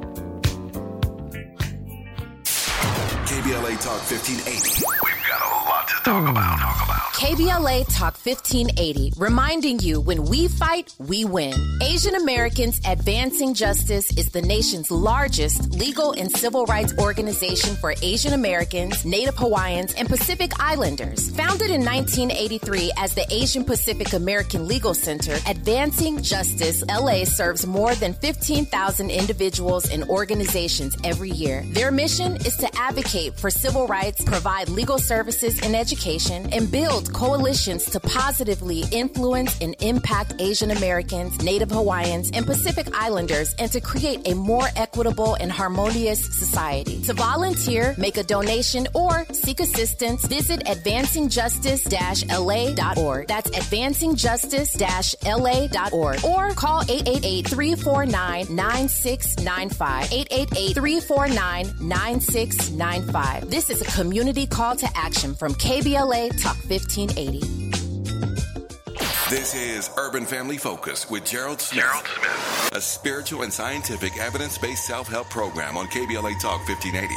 K B L A Talk fifteen eighty. We've got a lot to talk about. Talk about. K B L A Talk fifteen eighty, reminding you when we fight, we win. Asian Americans Advancing Justice is the nation's largest legal and civil rights organization for Asian Americans, Native Hawaiians, and Pacific Islanders. Founded in nineteen eighty-three as the Asian Pacific American Legal Center, Advancing Justice L A serves more than fifteen thousand individuals and organizations every year. Their mission is to advocate for civil rights, provide legal services and education, and build coalitions to positively influence and impact Asian Americans, Native Hawaiians, and Pacific Islanders, and to create a more equitable and harmonious society. To volunteer, make a donation, or seek assistance, visit advancing justice dash L A dot org. That's advancing justice dash L A dot org. Or call eight eight eight, three four nine, nine six nine five. eight eight eight, three four nine, nine six nine five. This is a community call to action from K B L A Talk fifteen eighty. This is Urban Family Focus with Gerald Smith. Gerald Smith. A spiritual and scientific evidence-based self-help program on K B L A Talk fifteen eighty.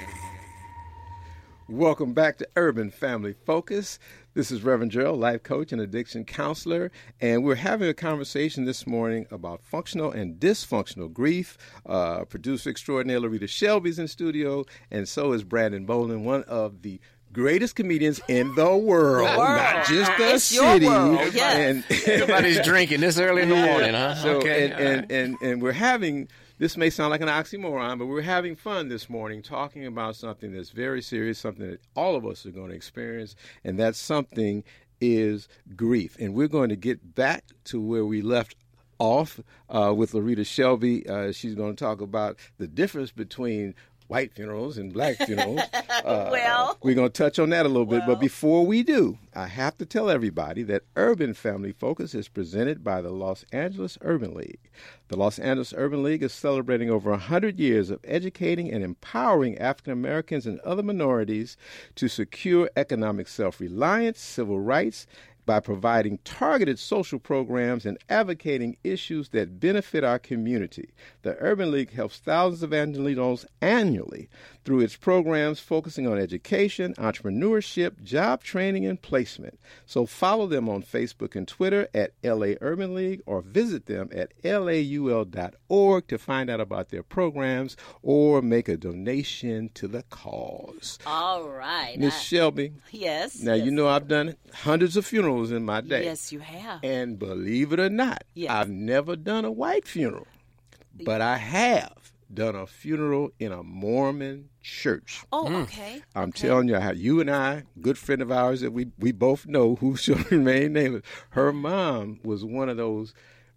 Welcome back to Urban Family Focus. This is Reverend Gerald, life coach and addiction counselor, and we're having a conversation this morning about functional and dysfunctional grief. Uh, producer extraordinaire Larita Shelby's in studio, and so is Brandon Bolin, one of the greatest comedians in the world, the world. Not just the it's city. Your world. Yes. And everybody's drinking this early in the morning, huh? So, okay. And, and, and, and we're having, this may sound like an oxymoron, but we're having fun this morning talking about something that's very serious, something that all of us are going to experience, and that something is grief. And we're going to get back to where we left off uh, with Larita Shelby. Uh, she's going to talk about the difference between white funerals and black funerals. Uh, well, we're going to touch on that a little bit. well. But before we do, I have to tell everybody that Urban Family Focus is presented by the Los Angeles Urban League. The Los Angeles Urban League is celebrating over one hundred years of educating and empowering African Americans and other minorities to secure economic self-reliance, civil rights, by providing targeted social programs and advocating issues that benefit our community. The Urban League helps thousands of Angelinos annually through its programs focusing on education, entrepreneurship, job training, and placement. So follow them on Facebook and Twitter at L A Urban League or visit them at L A U L dot org to find out about their programs or make a donation to the cause. All right. Miss I... Shelby. Yes. Now, yes. you know I've done hundreds of funerals in my day. Yes, you have. And believe it or not, yes. I've never done a white funeral, but I have done a funeral in a Mormon church. Oh, okay. I'm okay. telling you how you and I, good friend of ours that we, we both know who shall remain nameless, her mom was one of those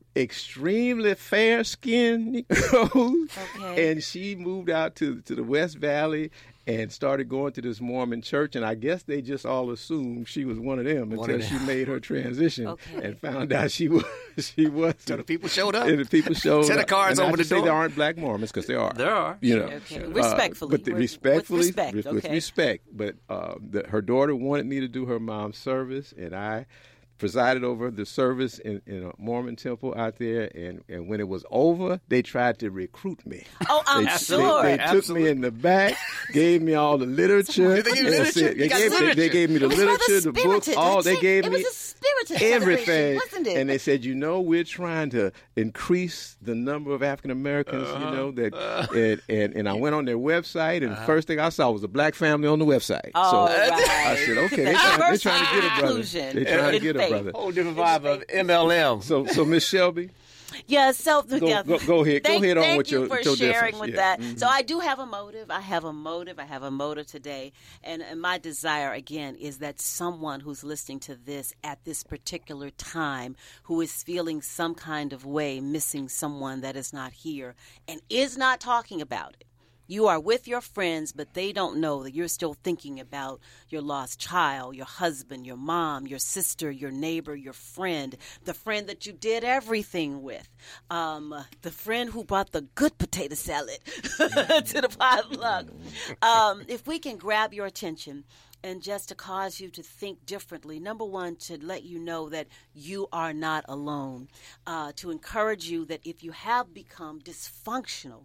extremely fair-skinned Negroes, okay. and she moved out to to the West Valley and started going to this Mormon church, and I guess they just all assumed she was one of them one until of them. she made her transition okay. and found out she was she was. So the people showed up. And the people showed to up. the cars and over the say door. There aren't black Mormons because there are. There are. You know, okay. respectfully, uh, but the, with, respectfully, with respect, with, okay. with respect. But uh, the, her daughter wanted me to do her mom's service, and I presided over the service in, in a Mormon temple out there, and, and when it was over, they tried to recruit me. Oh, I'm they, sure. They, they took me in the back, gave me all the literature. Did they give you and literature? said- You They got gave, they, literature. they gave me the It was literature, rather the books, spirited, all. that's They it. gave It me was a spirited everything. celebration, wasn't it? And they said, you know, we're trying to increase the number of African Americans, Uh-huh. you know, that, uh, and, and, and I went on their website, and Uh-huh. the first thing I saw was a black family on the website. Oh, so right. I said, okay, they're trying, they're trying to get a brother. They're trying to get a brother. Whole different vibe of M L M. So, so Miss Shelby, Yeah, so Go- yeah. go- go ahead. Go Thank, ahead on thank with you your- for with your sharing difference. with Yeah. that. Mhm. So I do have a motive. I have a motive. I have a motive today, and, and my desire again is that someone who's listening to this at this particular time, who is feeling some kind of way, missing someone that is not here, and is not talking about it. You are with your friends, but they don't know that you're still thinking about your lost child, your husband, your mom, your sister, your neighbor, your friend, the friend that you did everything with, um, the friend who brought the good potato salad to the potluck. Um, if we can grab your attention and just to cause you to think differently, number one, to let you know that you are not alone, uh, to encourage you that if you have become dysfunctional,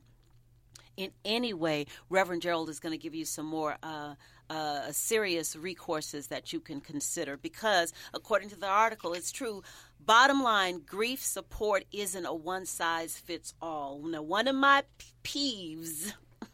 in any way, Reverend Gerald is going to give you some more uh, uh, serious recourses that you can consider because, according to the article, it's true. Bottom line, grief support isn't a one-size-fits-all. Now, one of my p- peeves,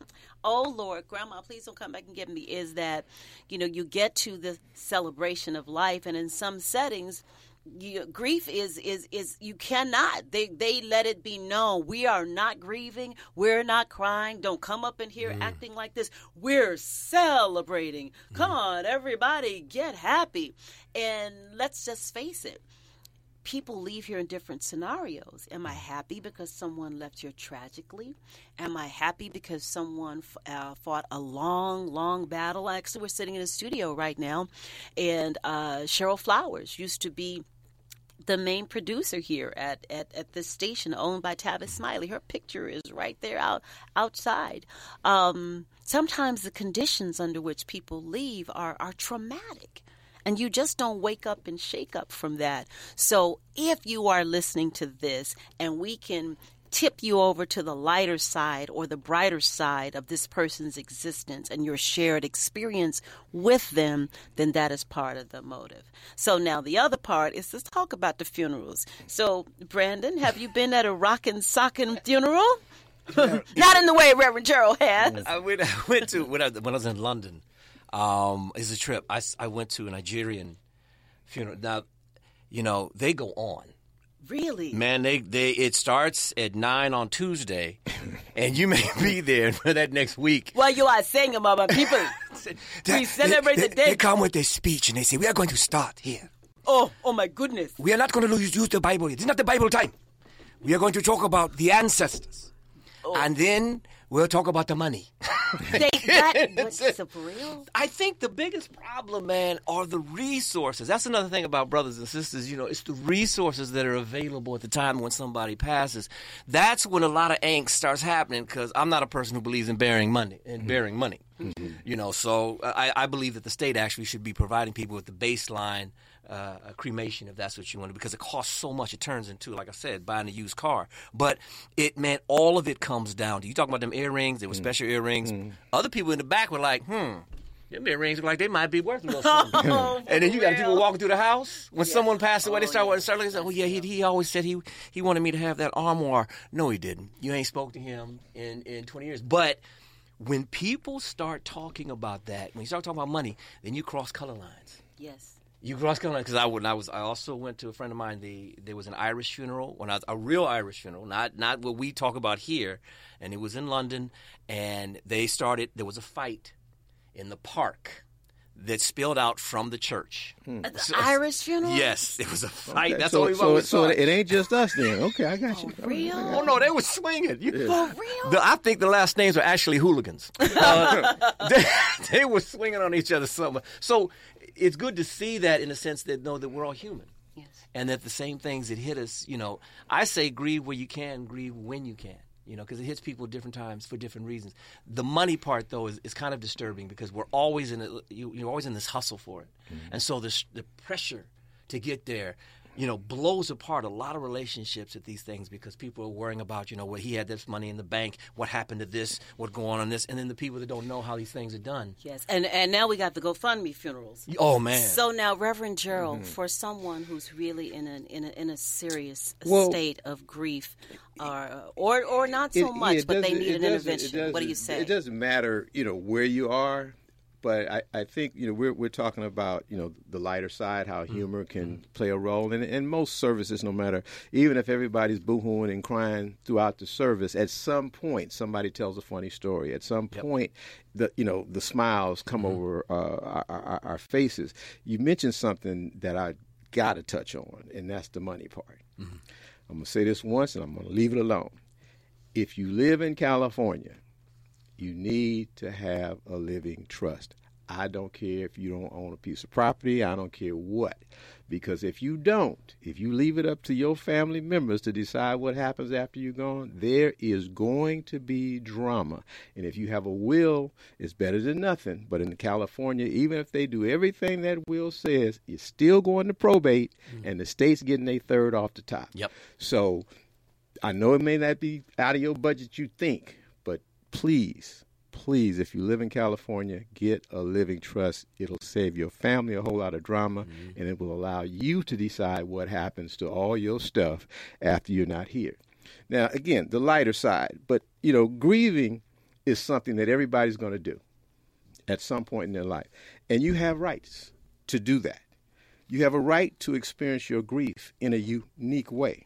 oh, Lord, Grandma, please don't come back and get me, is that, you know, you get to the celebration of life, and in some settings, You, grief is is is you cannot. They they let it be known. We are not grieving. We're not crying. Don't come up in here mm. acting like this. We're celebrating. Mm. Come on, everybody, get happy. And let's just face it. People leave here in different scenarios. Am I happy because someone left here tragically? Am I happy because someone uh, fought a long, long battle? Actually, we're sitting in a studio right now, and uh, Cheryl Flowers used to be the main producer here at, at, at this station owned by Tavis Smiley. Her picture is right there out outside. Um, sometimes the conditions under which people leave are, are traumatic. And you just don't wake up and shake up from that. So if you are listening to this and we can tip you over to the lighter side or the brighter side of this person's existence and your shared experience with them, then that is part of the motive. So now the other part is to talk about the funerals. So, Brandon, have you been at a rockin' sockin' funeral? Not in the way Reverend Gerald has. I went, I went to, when I, when I was in London, um, it's a trip. I, I went to a Nigerian funeral. Now, you know, they go on. Really? Man, they, they it starts at nine on Tuesday, and you may be there for that next week. Well, you are saying about my people. We celebrate they, the day. They come with their speech and they say, we are going to start here. Oh, oh my goodness. We are not going to use, use the Bible. It's not the Bible time. We are going to talk about the ancestors. Oh. And then we'll talk about the money. They, that, what's it for real? I think the biggest problem, man, are the resources. That's another thing about brothers and sisters. You know, it's the resources that are available at the time when somebody passes. That's when a lot of angst starts happening, because I'm not a person who believes in bearing money and mm-hmm. bearing money. Mm-hmm. You know, so I, I believe that the state actually should be providing people with the baseline uh, a cremation, if that's what you want, because it costs so much. It turns into, like I said, buying a used car. But it, man, all of it comes down to, you talk about them earrings, they were mm-hmm. special earrings. Mm-hmm. Other people in the back were like, hmm, them earrings look like they might be worth a little something. Oh, and then you got people walking through the house. When yeah. someone passed away, oh, they start, yeah. start looking, oh, yeah, he, he always said he he wanted me to have that armoire. No, he didn't. You ain't spoke to him in, in twenty years. But when people start talking about that, when you start talking about money, then you cross color lines. Yes. You cross color lines, because I would. I was. I also went to a friend of mine. The there was an Irish funeral, when I was, a real Irish funeral, not not what we talk about here, and it was in London. And they started. There was a fight in the park that spilled out from the church. Hmm. The so, Irish funeral? Yes, it was a fight. Okay, That's so, all we so, always so thought. It ain't just us then. Okay, I got you. For real? Oh, no, they were swinging. You, yeah. For real? The, I think the last names were actually hooligans. Uh, they, they were swinging on each other somewhere. So it's good to see that, in a sense that, know that we're all human. Yes. And that the same things that hit us, you know, I say grieve where you can, grieve when you can. You know, because it hits people at different times for different reasons. The money part, though, is, is kind of disturbing, because we're always in a, you, you're always in this hustle for it, mm-hmm. and so this, the pressure to get there, you know, blows apart a lot of relationships at these things, because people are worrying about, you know, well, he had this money in the bank, what happened to this, what's going on in this, and then the people that don't know how these things are done. Yes, and and now we got the GoFundMe funerals. Oh man! So now, Reverend Gerald, mm-hmm. for someone who's really in a in a, in a serious well, state of grief, or or or not so it, much, yeah, but they need an intervention. What do you say? It doesn't matter, you know, where you are. But I, I think, you know, we're we're talking about, you know, the lighter side, how humor can mm-hmm. play a role. And in most services, no matter, even if everybody's boo-hooing and crying throughout the service, at some point somebody tells a funny story. At some yep. point, the you know, the smiles come mm-hmm. over uh, our, our, our faces. You mentioned something that I got to touch on, and that's the money part. Mm-hmm. I'm going to say this once, and I'm going to leave it alone. If you live in California, you need to have a living trust. I don't care if you don't own a piece of property. I don't care what. Because if you don't, if you leave it up to your family members to decide what happens after you're gone, there is going to be drama. And if you have a will, it's better than nothing. But in California, even if they do everything that will says, you're still going to probate, mm-hmm. and the state's getting a third off the top. Yep. So I know it may not be out of your budget, you think, but please, please, if you live in California, get a living trust. It'll save your family a whole lot of drama, mm-hmm. and it will allow you to decide what happens to all your stuff after you're not here. Now, again, the lighter side, but, you know, grieving is something that everybody's going to do at some point in their life, and you have rights to do that. You have a right to experience your grief in a unique way.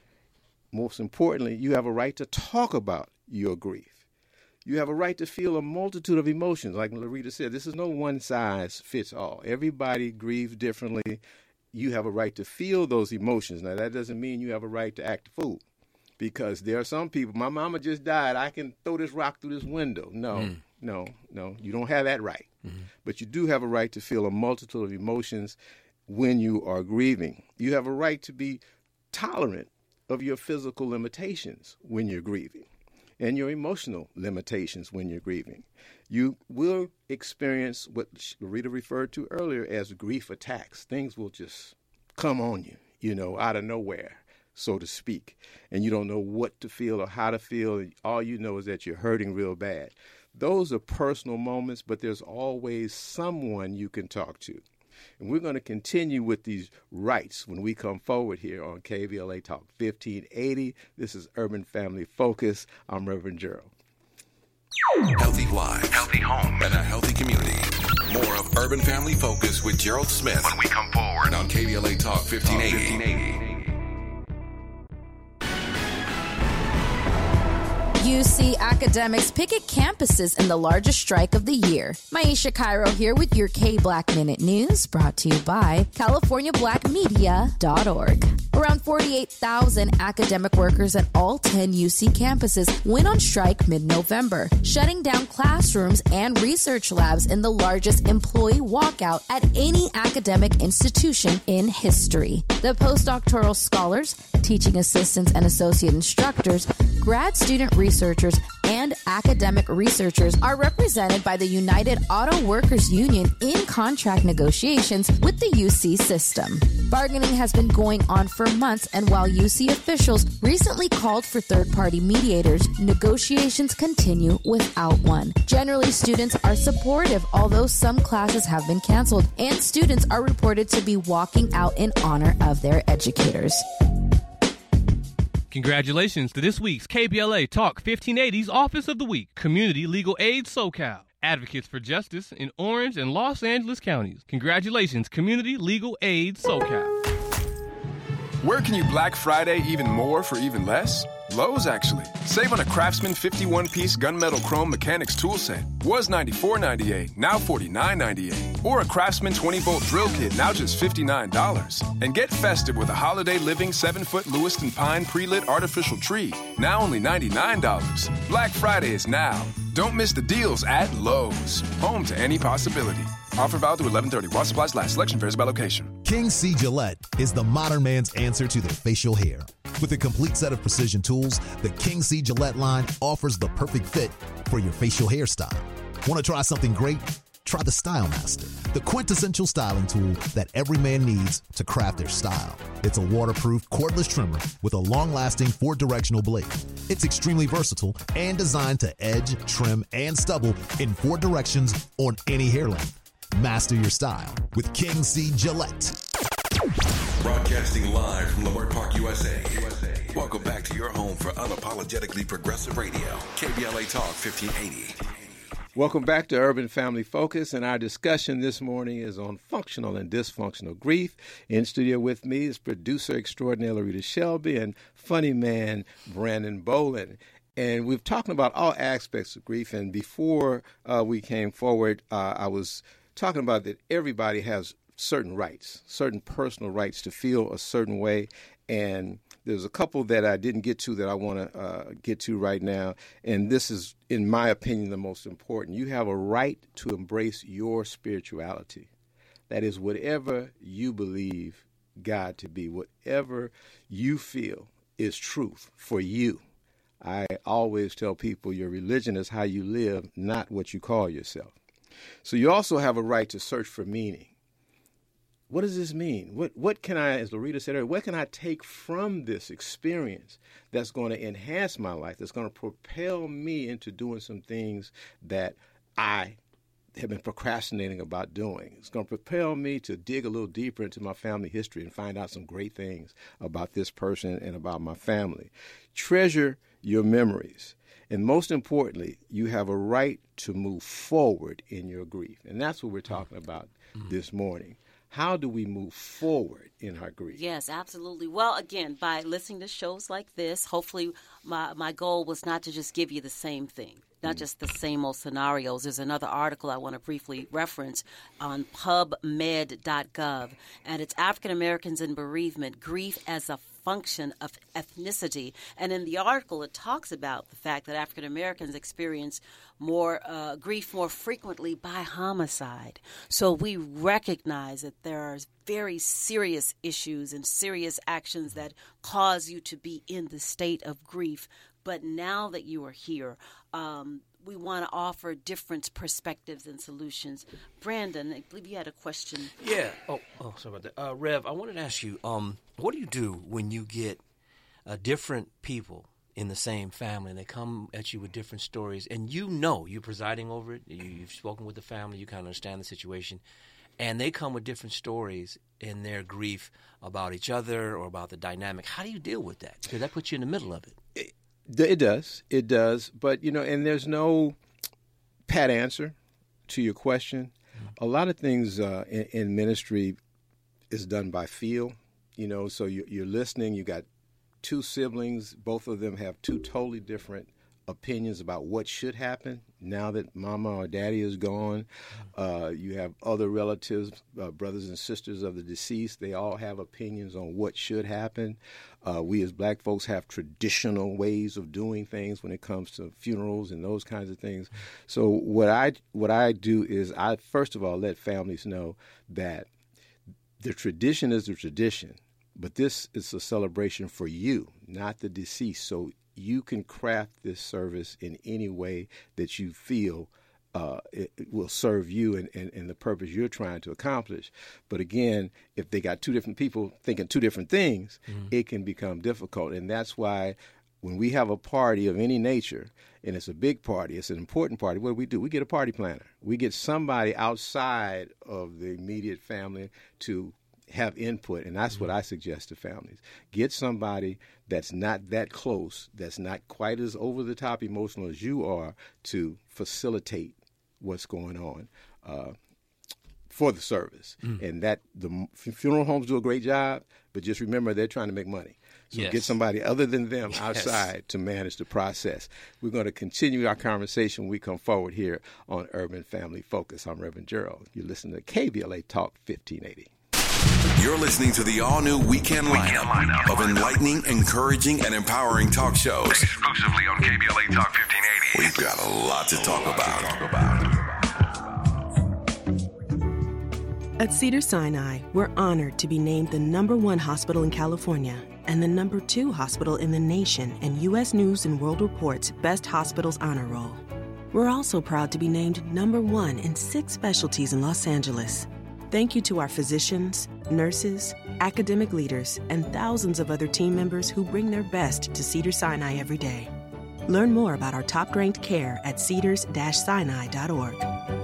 Most importantly, you have a right to talk about your grief. You have a right to feel a multitude of emotions. Like Larita said, this is no one size fits all. Everybody grieves differently. You have a right to feel those emotions. Now, that doesn't mean you have a right to act a fool, because there are some people, my mama just died, I can throw this rock through this window. No, mm. no, no, you don't have that right. Mm-hmm. But you do have a right to feel a multitude of emotions when you are grieving. You have a right to be tolerant of your physical limitations when you're grieving, and your emotional limitations when you're grieving. You will experience what Rita referred to earlier as grief attacks. Things will just come on you, you know, out of nowhere, so to speak, and you don't know what to feel or how to feel. All you know is that you're hurting real bad. Those are personal moments, but there's always someone you can talk to. And we're going to continue with these rights when we come forward here on K B L A Talk fifteen eighty. This is Urban Family Focus. I'm Reverend Gerald. Healthy lives, healthy home, and a healthy community. More of Urban Family Focus with Gerald Smith when we come forward on K B L A Talk fifteen eighty. U C academics picket campuses in the largest strike of the year. Maisha Cairo here with your K Black Minute News, brought to you by California Black Media dot org. Around forty-eight thousand academic workers at all ten U C campuses went on strike mid-November, shutting down classrooms and research labs in the largest employee walkout at any academic institution in history. The postdoctoral scholars, teaching assistants and associate instructors, grad student researchers, and academic researchers are represented by the United Auto Workers Union in contract negotiations with the U C system. Bargaining has been going on for months, and while U C officials recently called for third-party mediators, negotiations continue without one. Generally, students are supportive, although some classes have been canceled, and students are reported to be walking out in honor of their educators. Congratulations to this week's K B L A Talk fifteen eighty's Office of the Week, Community Legal Aid SoCal. Advocates for justice in Orange and Los Angeles counties. Congratulations, Community Legal Aid SoCal. Where can you Black Friday even more for even less? Lowe's, actually. Save on a Craftsman fifty-one piece gunmetal chrome mechanics tool set. Was ninety-four ninety-eight, now forty-nine ninety-eight. Or a Craftsman twenty volt drill kit, now just fifty-nine dollars. And get festive with a Holiday Living seven foot Lewiston Pine pre-lit artificial tree, now only ninety-nine dollars. Black Friday is now. Don't miss the deals at Lowe's. Home to any possibility. Offer valid through eleven thirty. While supplies last. Selection varies by location. King C. Gillette is the modern man's answer to their facial hair. With a complete set of precision tools, the King C. Gillette line offers the perfect fit for your facial hairstyle. Want to try something great? Try the Style Master, the quintessential styling tool that every man needs to craft their style. It's a waterproof, cordless trimmer with a long-lasting four-directional blade. It's extremely versatile and designed to edge, trim, and stubble in four directions on any hair length. Master your style with King C. Gillette. Broadcasting live from Leimert Park, U S A. Welcome back to your home for unapologetically progressive radio, K B L A Talk fifteen eighty. Welcome back to Urban Family Focus, and our discussion this morning is on functional and dysfunctional grief. In studio with me is producer extraordinaire Larita Shelby and funny man Brandon Boland. And we've talking about all aspects of grief, and before uh, we came forward, uh, I was talking about that everybody has certain rights, certain personal rights to feel a certain way, and there's a couple that I didn't get to that I want to uh, get to right now, and this is, in my opinion, the most important. You have a right to embrace your spirituality. That is, whatever you believe God to be, whatever you feel is truth for you. I always tell people your religion is how you live, not what you call yourself. So you also have a right to search for meaning. What does this mean? What what can I, as Larita said earlier, what can I take from this experience that's going to enhance my life, that's going to propel me into doing some things that I have been procrastinating about doing? It's going to propel me to dig a little deeper into my family history and find out some great things about this person and about my family. Treasure your memories. And most importantly, you have a right to move forward in your grief. And that's what we're talking about mm-hmm. this morning. How do we move forward in our grief? Yes, absolutely. Well, again, by listening to shows like this, hopefully my, my goal was not to just give you the same thing, not just the same old scenarios. There's another article I want to briefly reference on pub med dot gov, and it's African Americans in Bereavement, Grief as a Function of Ethnicity. And in the article, it talks about the fact that African Americans experience more uh, grief more frequently by homicide. So we recognize that there are very serious issues and serious actions that cause you to be in the state of grief. But now that you are here, um, we want to offer different perspectives and solutions. Brandon, I believe you had a question. Yeah. Oh, oh sorry about that. Uh, Rev, I wanted to ask you, um, what do you do when you get uh, different people in the same family and they come at you with different stories, and you know you're presiding over it, you, you've spoken with the family, you kind of understand the situation, and they come with different stories in their grief about each other or about the dynamic. How do you deal with that? Because that puts you in the middle of it. It, it does. It does. But, you know, and there's no pat answer to your question. Mm-hmm. A lot of things uh, in, in ministry is done by feel, you know, so you, you're listening. You got two siblings. Both of them have two totally different opinions about what should happen now that mama or daddy is gone. Uh, you have other relatives, uh, brothers and sisters of the deceased. They all have opinions on what should happen. Uh, we as black folks have traditional ways of doing things when it comes to funerals and those kinds of things. So what I what I do is I first of all let families know that the tradition is the tradition, but this is a celebration for you, not the deceased. So you can craft this service in any way that you feel uh, it, it will serve you and, and, and the purpose you're trying to accomplish. But again, if they got two different people thinking two different things, mm-hmm. it can become difficult. And that's why when we have a party of any nature, and it's a big party, it's an important party, what do we do? We get a party planner. We get somebody outside of the immediate family to have input, and that's mm-hmm. what I suggest to families. Get somebody that's not that close, that's not quite as over-the-top emotional as you are to facilitate what's going on uh, for the service. Mm. And that the funeral homes do a great job, but just remember they're trying to make money. So yes. get somebody other than them yes. outside to manage the process. We're going to continue our conversation when we come forward here on Urban Family Focus. I'm Reverend Gerald. You're listening to K B L A Talk fifteen eighty. You're listening to the all-new weekend lineup, weekend lineup of enlightening, encouraging, and empowering talk shows. Exclusively on K B L A Talk fifteen eighty. We've got a lot to talk about. At Cedars-Sinai, we're honored to be named the number one hospital in California and the number two hospital in the nation in U S News and World Report's Best Hospitals Honor Roll. We're also proud to be named number one in six specialties in Los Angeles. Thank you to our physicians, nurses, academic leaders, and thousands of other team members who bring their best to Cedars-Sinai every day. Learn more about our top-ranked care at cedars dash sinai dot org.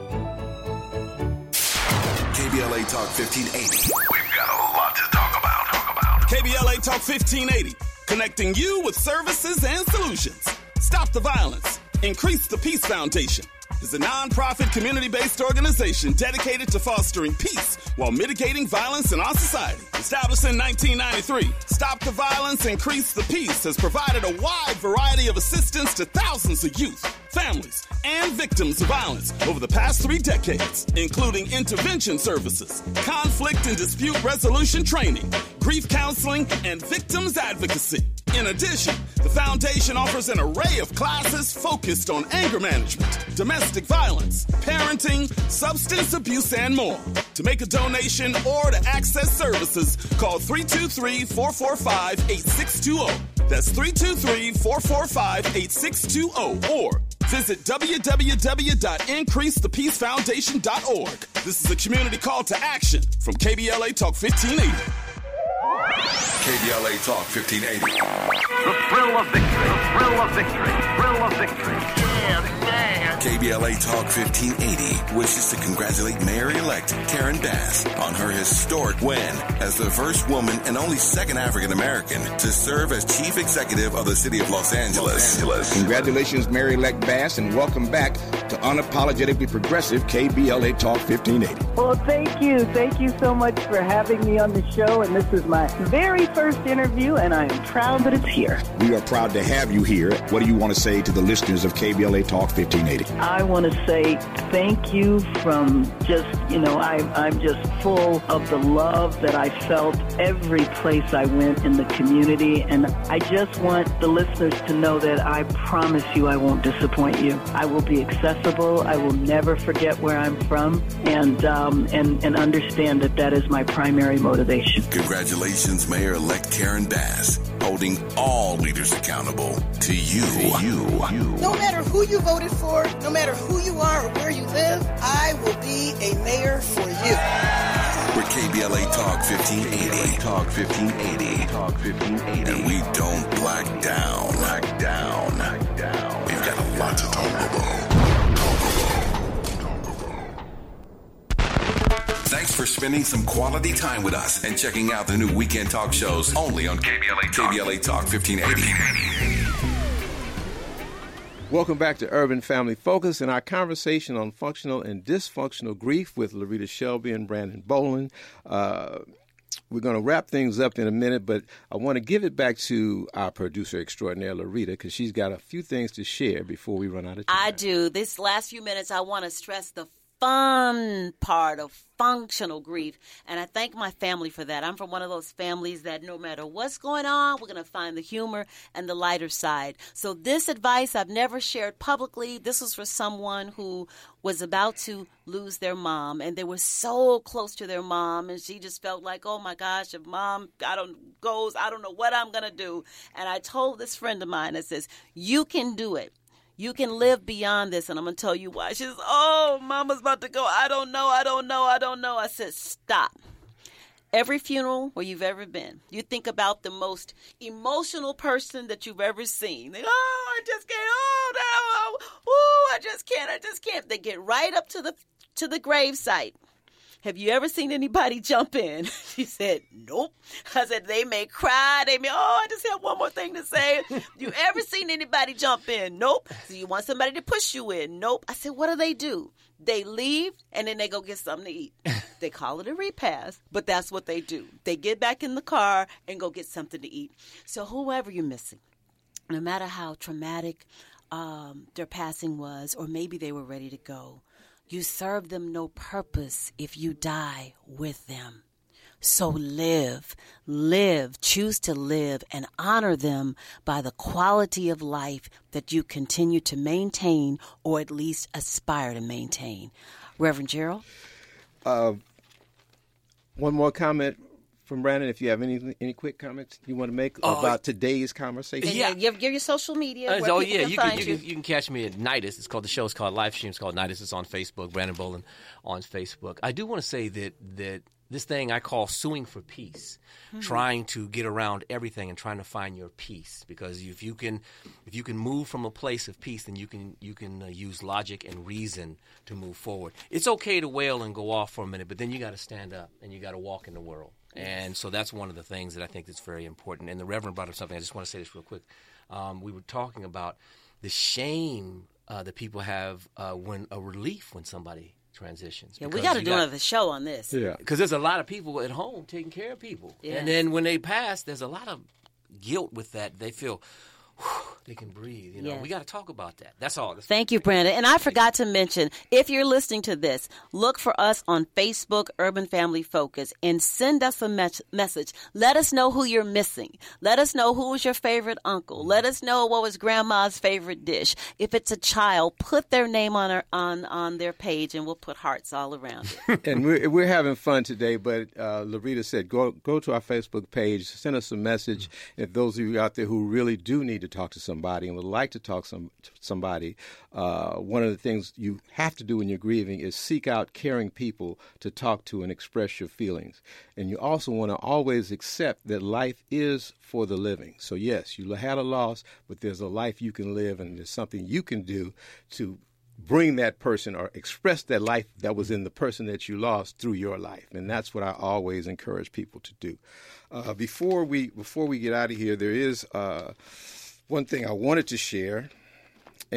K B L A Talk fifteen eighty. We've got a lot to talk about. Talk about. K B L A Talk fifteen eighty, connecting you with services and solutions. Stop the violence. Increase the Peace Foundation is a nonprofit community-based organization dedicated to fostering peace while mitigating violence in our society. Established in nineteen ninety-three, Stop the Violence, Increase the Peace has provided a wide variety of assistance to thousands of youth, families, and victims of violence over the past three decades, including intervention services, conflict and dispute resolution training, grief counseling, and victims advocacy. In addition, the foundation offers an array of classes focused on anger management, domestic violence, parenting, substance abuse, and more. To make a donation or to access services, call three two three, four four five, eight six two zero. That's three two three, four four five, eight six two zero. Or visit w w w dot increase the peace foundation dot org. This is a community call to action from K B L A Talk fifteen eighty. K B L A Talk fifteen eighty. The thrill of victory. The thrill of victory. Thrill of victory. Yeah, man. K B L A Talk fifteen eighty wishes to congratulate Mayor-elect Karen Bass on her historic win as the first woman and only second African-American to serve as chief executive of the city of Los Angeles. Los Angeles. Congratulations, Mayor-elect Bass, and welcome back to unapologetically progressive K B L A Talk fifteen eighty. Well, thank you. Thank you so much for having me on the show, and this is my very first interview, and I am proud that it's here. We are proud to have you here. What do you want to say to the listeners of K B L A Talk fifteen eighty? I want to say thank you from just, you know, I, I'm just full of the love that I felt every place I went in the community, and I just want the listeners to know that I promise you I won't disappoint you. I will be accessible. I will never forget where I'm from, and um, and, and understand that that is my primary motivation. Congratulations, Mayor-elect Karen Bass, holding all leaders accountable to you. To you. No matter who you voted for, no matter who you are or where you live, I will be a mayor for you. We're K B L A Talk fifteen eighty. Talk fifteen eighty. Talk fifteen eighty. And we don't black down. Black down. Black down. We've got a lot to talk about. Thanks for spending some quality time with us and checking out the new weekend talk shows only on K B L A Talk, K B L A Talk fifteen eighty. Welcome back to Urban Family Focus and our conversation on functional and dysfunctional grief with Larita Shelby and Brandon Boland. Uh, we're going to wrap things up in a minute, but I want to give it back to our producer extraordinaire, Larita, because she's got a few things to share before we run out of time. I do. This last few minutes, I want to stress the fun part of functional grief, and I thank my family for that. I'm from one of those families that no matter what's going on, we're going to find the humor and the lighter side. So this advice I've never shared publicly. This was for someone who was about to lose their mom, and they were so close to their mom, and she just felt like, oh my gosh, if mom I don't goes, I don't know what I'm going to do. And I told this friend of mine that says, you can do it. You can live beyond this, and I'm going to tell you why. She says, oh, mama's about to go. I don't know, I don't know, I don't know. I said, stop. Every funeral where you've ever been, you think about the most emotional person that you've ever seen. They, oh, I just can't, oh, no, oh, I just can't, I just can't. They get right up to the to the gravesite. Have you ever seen anybody jump in? She said, nope. I said, they may cry. They may, oh, I just have one more thing to say. You ever seen anybody jump in? Nope. So you want somebody to push you in? Nope. I said, what do they do? They leave, and then they go get something to eat. They call it a repast, but that's what they do. They get back in the car and go get something to eat. So whoever you're missing, no matter how traumatic um, their passing was, or maybe they were ready to go, you serve them no purpose if you die with them. So live, live, choose to live, and honor them by the quality of life that you continue to maintain, or at least aspire to maintain. Reverend Gerald? Uh, one more comment from Brandon, if you have any any quick comments you want to make uh, about today's conversation. Yeah, give, give your social media. Uh, where oh, people yeah, can you find can, you, you. can, you can catch me at Nidus. It's called, the show's called, live stream's called Nidus. It's on Facebook, Brandon Boland on Facebook. I do want to say that that this thing I call suing for peace, mm-hmm. trying to get around everything and trying to find your peace. Because if you can, if you can move from a place of peace, then you can you can uh, use logic and reason to move forward. It's okay to wail and go off for a minute, but then you got to stand up and you got to walk in the world. And so that's one of the things that I think that's very important. And the Reverend brought up something. I just want to say this real quick. Um, we were talking about the shame uh, that people have uh, when a relief when somebody transitions. Yeah, we got to do got, another show on this. Yeah, because there's a lot of people at home taking care of people, yes. and then when they pass, there's a lot of guilt with that. They feel whew, they can breathe. You know, yes. we got to talk about that. That's all. That's Thank you, Brandon. And I forgot to mention, if you're listening to this, look for us on Facebook, Urban Family Focus, and send us a me- message. Let us know who you're missing. Let us know who was your favorite uncle. Let us know what was grandma's favorite dish. If it's a child, put their name on our, on on their page, and we'll put hearts all around it. And we're we're having fun today. But uh, Larita said, go go to our Facebook page, send us a message. Mm-hmm. If those of you out there who really do need to talk to somebody and would like to talk some, to somebody, uh, one of the things you have to do when you're grieving is seek out caring people to talk to and express your feelings. And you also want to always accept that life is for the living. So yes, you had a loss, but there's a life you can live, and there's something you can do to bring that person or express that life that was in the person that you lost through your life. And that's what I always encourage people to do. Uh, before we before we get out of here, there is uh, one thing I wanted to share.